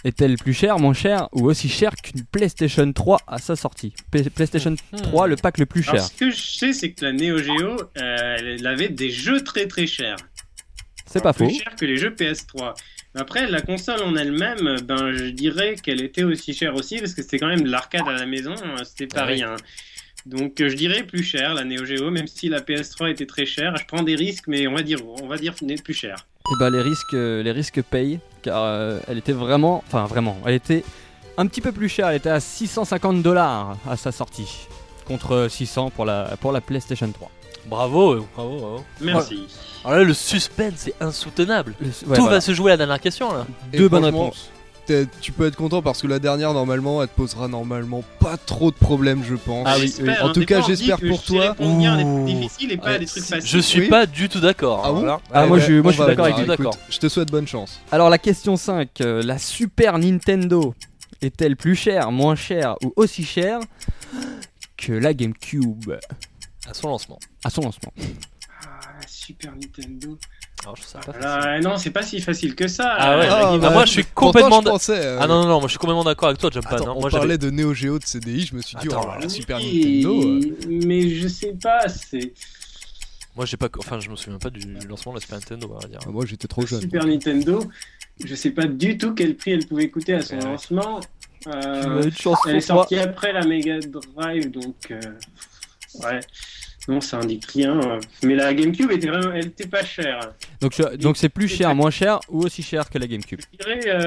est-elle plus chère, moins chère ou aussi chère qu'une PlayStation 3 à sa sortie? PlayStation 3, le pack le plus cher. Alors, ce que je sais, c'est que la Neo Geo, elle avait des jeux très très chers. C'est pas faux. Plus cher que les jeux PS3. Après, la console en elle-même, ben, je dirais qu'elle était aussi chère aussi, parce que c'était quand même de l'arcade à la maison, c'était pas rien. Donc je dirais plus cher, la Neo Geo, même si la PS3 était très chère. Je prends des risques, mais on va dire plus cher. Et bah les risques payent, car elle était vraiment, elle était un petit peu plus chère, elle était à $650 à sa sortie, contre 600 pour la PlayStation 3. Bravo. Merci. Alors là, le suspense est insoutenable. Ouais, Tout voilà. va se jouer à la dernière question là. Et Deux bonnes franchement, réponses. Tu peux être content parce que la dernière, normalement, elle te posera normalement pas trop de problèmes, je pense. Ah oui, J'espère, En tout des cas, fois, on dit j'espère que pour je sais toi. répondre bien à des Ouh. trucs difficiles et pas à des trucs faciles. Je suis Oui. pas du tout d'accord. Ah bon Voilà. Ah, moi, je suis on va d'accord voir. avec lui. Écoute, D'accord. Je te souhaite bonne chance. Alors la question 5, la Super Nintendo est-elle plus chère, moins chère ou aussi chère que la GameCube À son lancement. à son lancement? Ah, la Super Nintendo. Alors, je trouve ça pas facile. Non, c'est pas si facile que ça. Ah ouais. la bah, moi, je suis pourtant, complètement je pensais, Ah non, moi je suis complètement d'accord avec toi, Jumpman. Attends, hein. on Moi, parlait de Neo Geo, de CDI, je me suis dit, Attends, oh là, la Oui, Super Nintendo. Mais je sais pas, c'est. Moi j'ai pas. Enfin, je me souviens pas du lancement de la Super Nintendo, on va dire. Moi, j'étais trop jeune. Super Nintendo, je sais pas du tout quel prix elle pouvait coûter à son Ouais. lancement. Tu as une chance Elle est pour toi. sortie après la Mega Drive, donc ouais. Non, ça indique rien. Mais la GameCube elle était pas chère. Donc c'est plus cher, moins cher ou aussi cher que la GameCube? Je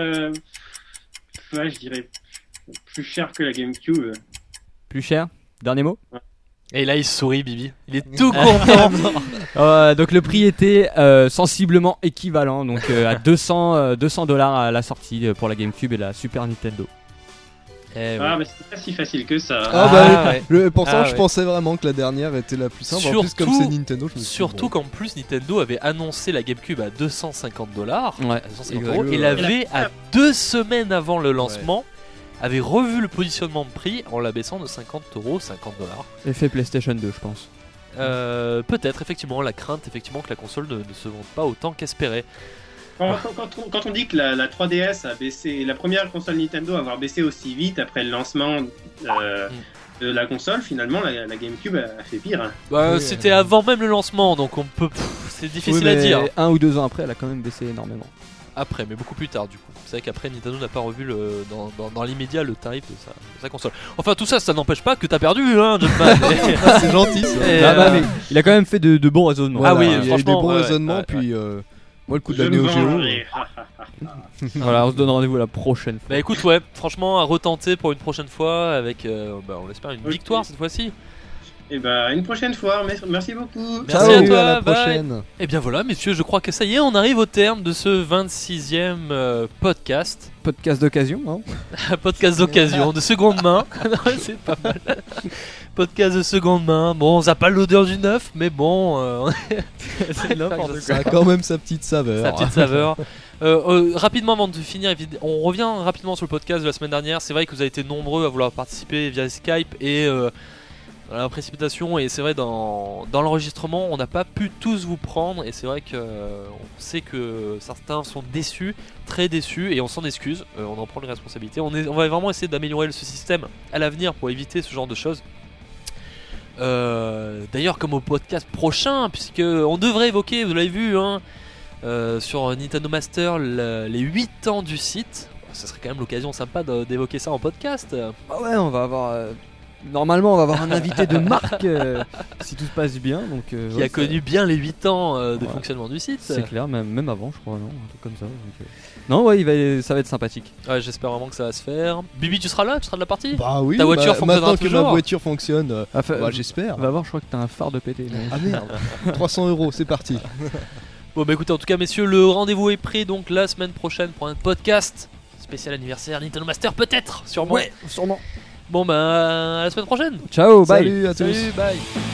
dirais plus cher que la GameCube. Plus cher? Dernier mot? Et là il sourit, Bibi. Il est tout content. Donc le prix était sensiblement équivalent, donc à $200 à la sortie pour la GameCube et la Super Nintendo. Ah, mais c'était pas si facile que ça. Pourtant, Ah, je ouais. pensais vraiment que la dernière était la plus simple. En plus, comme Surtout- c'est Nintendo, je me suis dit, Surtout bon. qu'en plus Nintendo avait annoncé la GameCube à $250. Ouais. 250 exact. euros, et l'avait à 2 semaines avant le lancement avait revu le positionnement de prix en l'abaissant de 50 euros, $50. Effet PlayStation 2, je pense. Peut-être effectivement la crainte effectivement que la console ne se vende pas autant qu'espéré. Quand on dit que la 3DS a baissé, la première console Nintendo à avoir baissé aussi vite après le lancement de la console, finalement la GameCube a fait pire. Hein. Oui, C'était avant même le lancement, donc on peut. C'est difficile à dire. 1 ou 2 ans après, elle a quand même baissé énormément. Après, mais beaucoup plus tard du coup. C'est vrai qu'après Nintendo n'a pas revu dans l'immédiat le tarif de sa console. Enfin tout ça, ça n'empêche pas que t'as perdu, hein, Jumpman. C'est gentil. Ça. Et, Ah bah, mais il a quand même fait de bons raisonnements. Ah oui, il y a eu des franchement, bons ouais, raisonnements. ouais, Puis moi, le coup de Je la me Neo Geo. vengerai. Voilà, on se donne rendez-vous la prochaine fois. Bah écoute, ouais, franchement à retenter pour une prochaine fois avec, on espère une Ok. victoire cette fois-ci. Et bah une prochaine fois, merci beaucoup. Merci Ciao, à toi, la bye. prochaine. Et bien voilà, messieurs, je crois que ça y est, on arrive au terme de ce 26e podcast. Podcast d'occasion, hein. Podcast d'occasion, de seconde main. Non, c'est pas mal. Podcast de seconde main. Bon, ça n'a pas l'odeur du neuf, mais bon, C'est n'importe quoi. Ça a quand même sa petite saveur. sa petite saveur. Rapidement avant de finir, on revient rapidement sur le podcast de la semaine dernière. C'est vrai que vous avez été nombreux à vouloir participer via Skype et dans la précipitation, et c'est vrai dans l'enregistrement on n'a pas pu tous vous prendre, et c'est vrai que on sait que certains sont déçus, très déçus, et on s'en excuse, on en prend les responsabilités. On va vraiment essayer d'améliorer ce système à l'avenir pour éviter ce genre de choses. D'ailleurs comme au podcast prochain, puisque on devrait évoquer, vous l'avez vu hein, sur Nintendo Master, les 8 ans du site. Ça serait quand même l'occasion sympa d'évoquer ça en podcast. Ah ouais, on va avoir. Normalement, on va avoir un invité de marque si tout se passe bien. Donc, Qui a connu bien les 8 ans de fonctionnement du site. C'est clair, même avant, je crois, non, un truc comme ça. Donc, non, ouais, ça va être sympathique. Ouais, j'espère vraiment que ça va se faire. Bibi, tu seras là? Tu seras de la partie? Bah oui, Ta voiture fonctionnera maintenant que toujours. ma voiture fonctionne, Enfin, j'espère. on va voir, je crois que t'as un phare de pété. mais- Ah merde, 300 €, c'est parti. Bon bah écoutez, en tout cas messieurs, le rendez-vous est pris donc la semaine prochaine pour un podcast spécial anniversaire Nintendo Master, peut-être, sûrement. Ouais, sûrement. Bon bah à la semaine prochaine. Ciao, bye. Salut à tous. Salut, bye.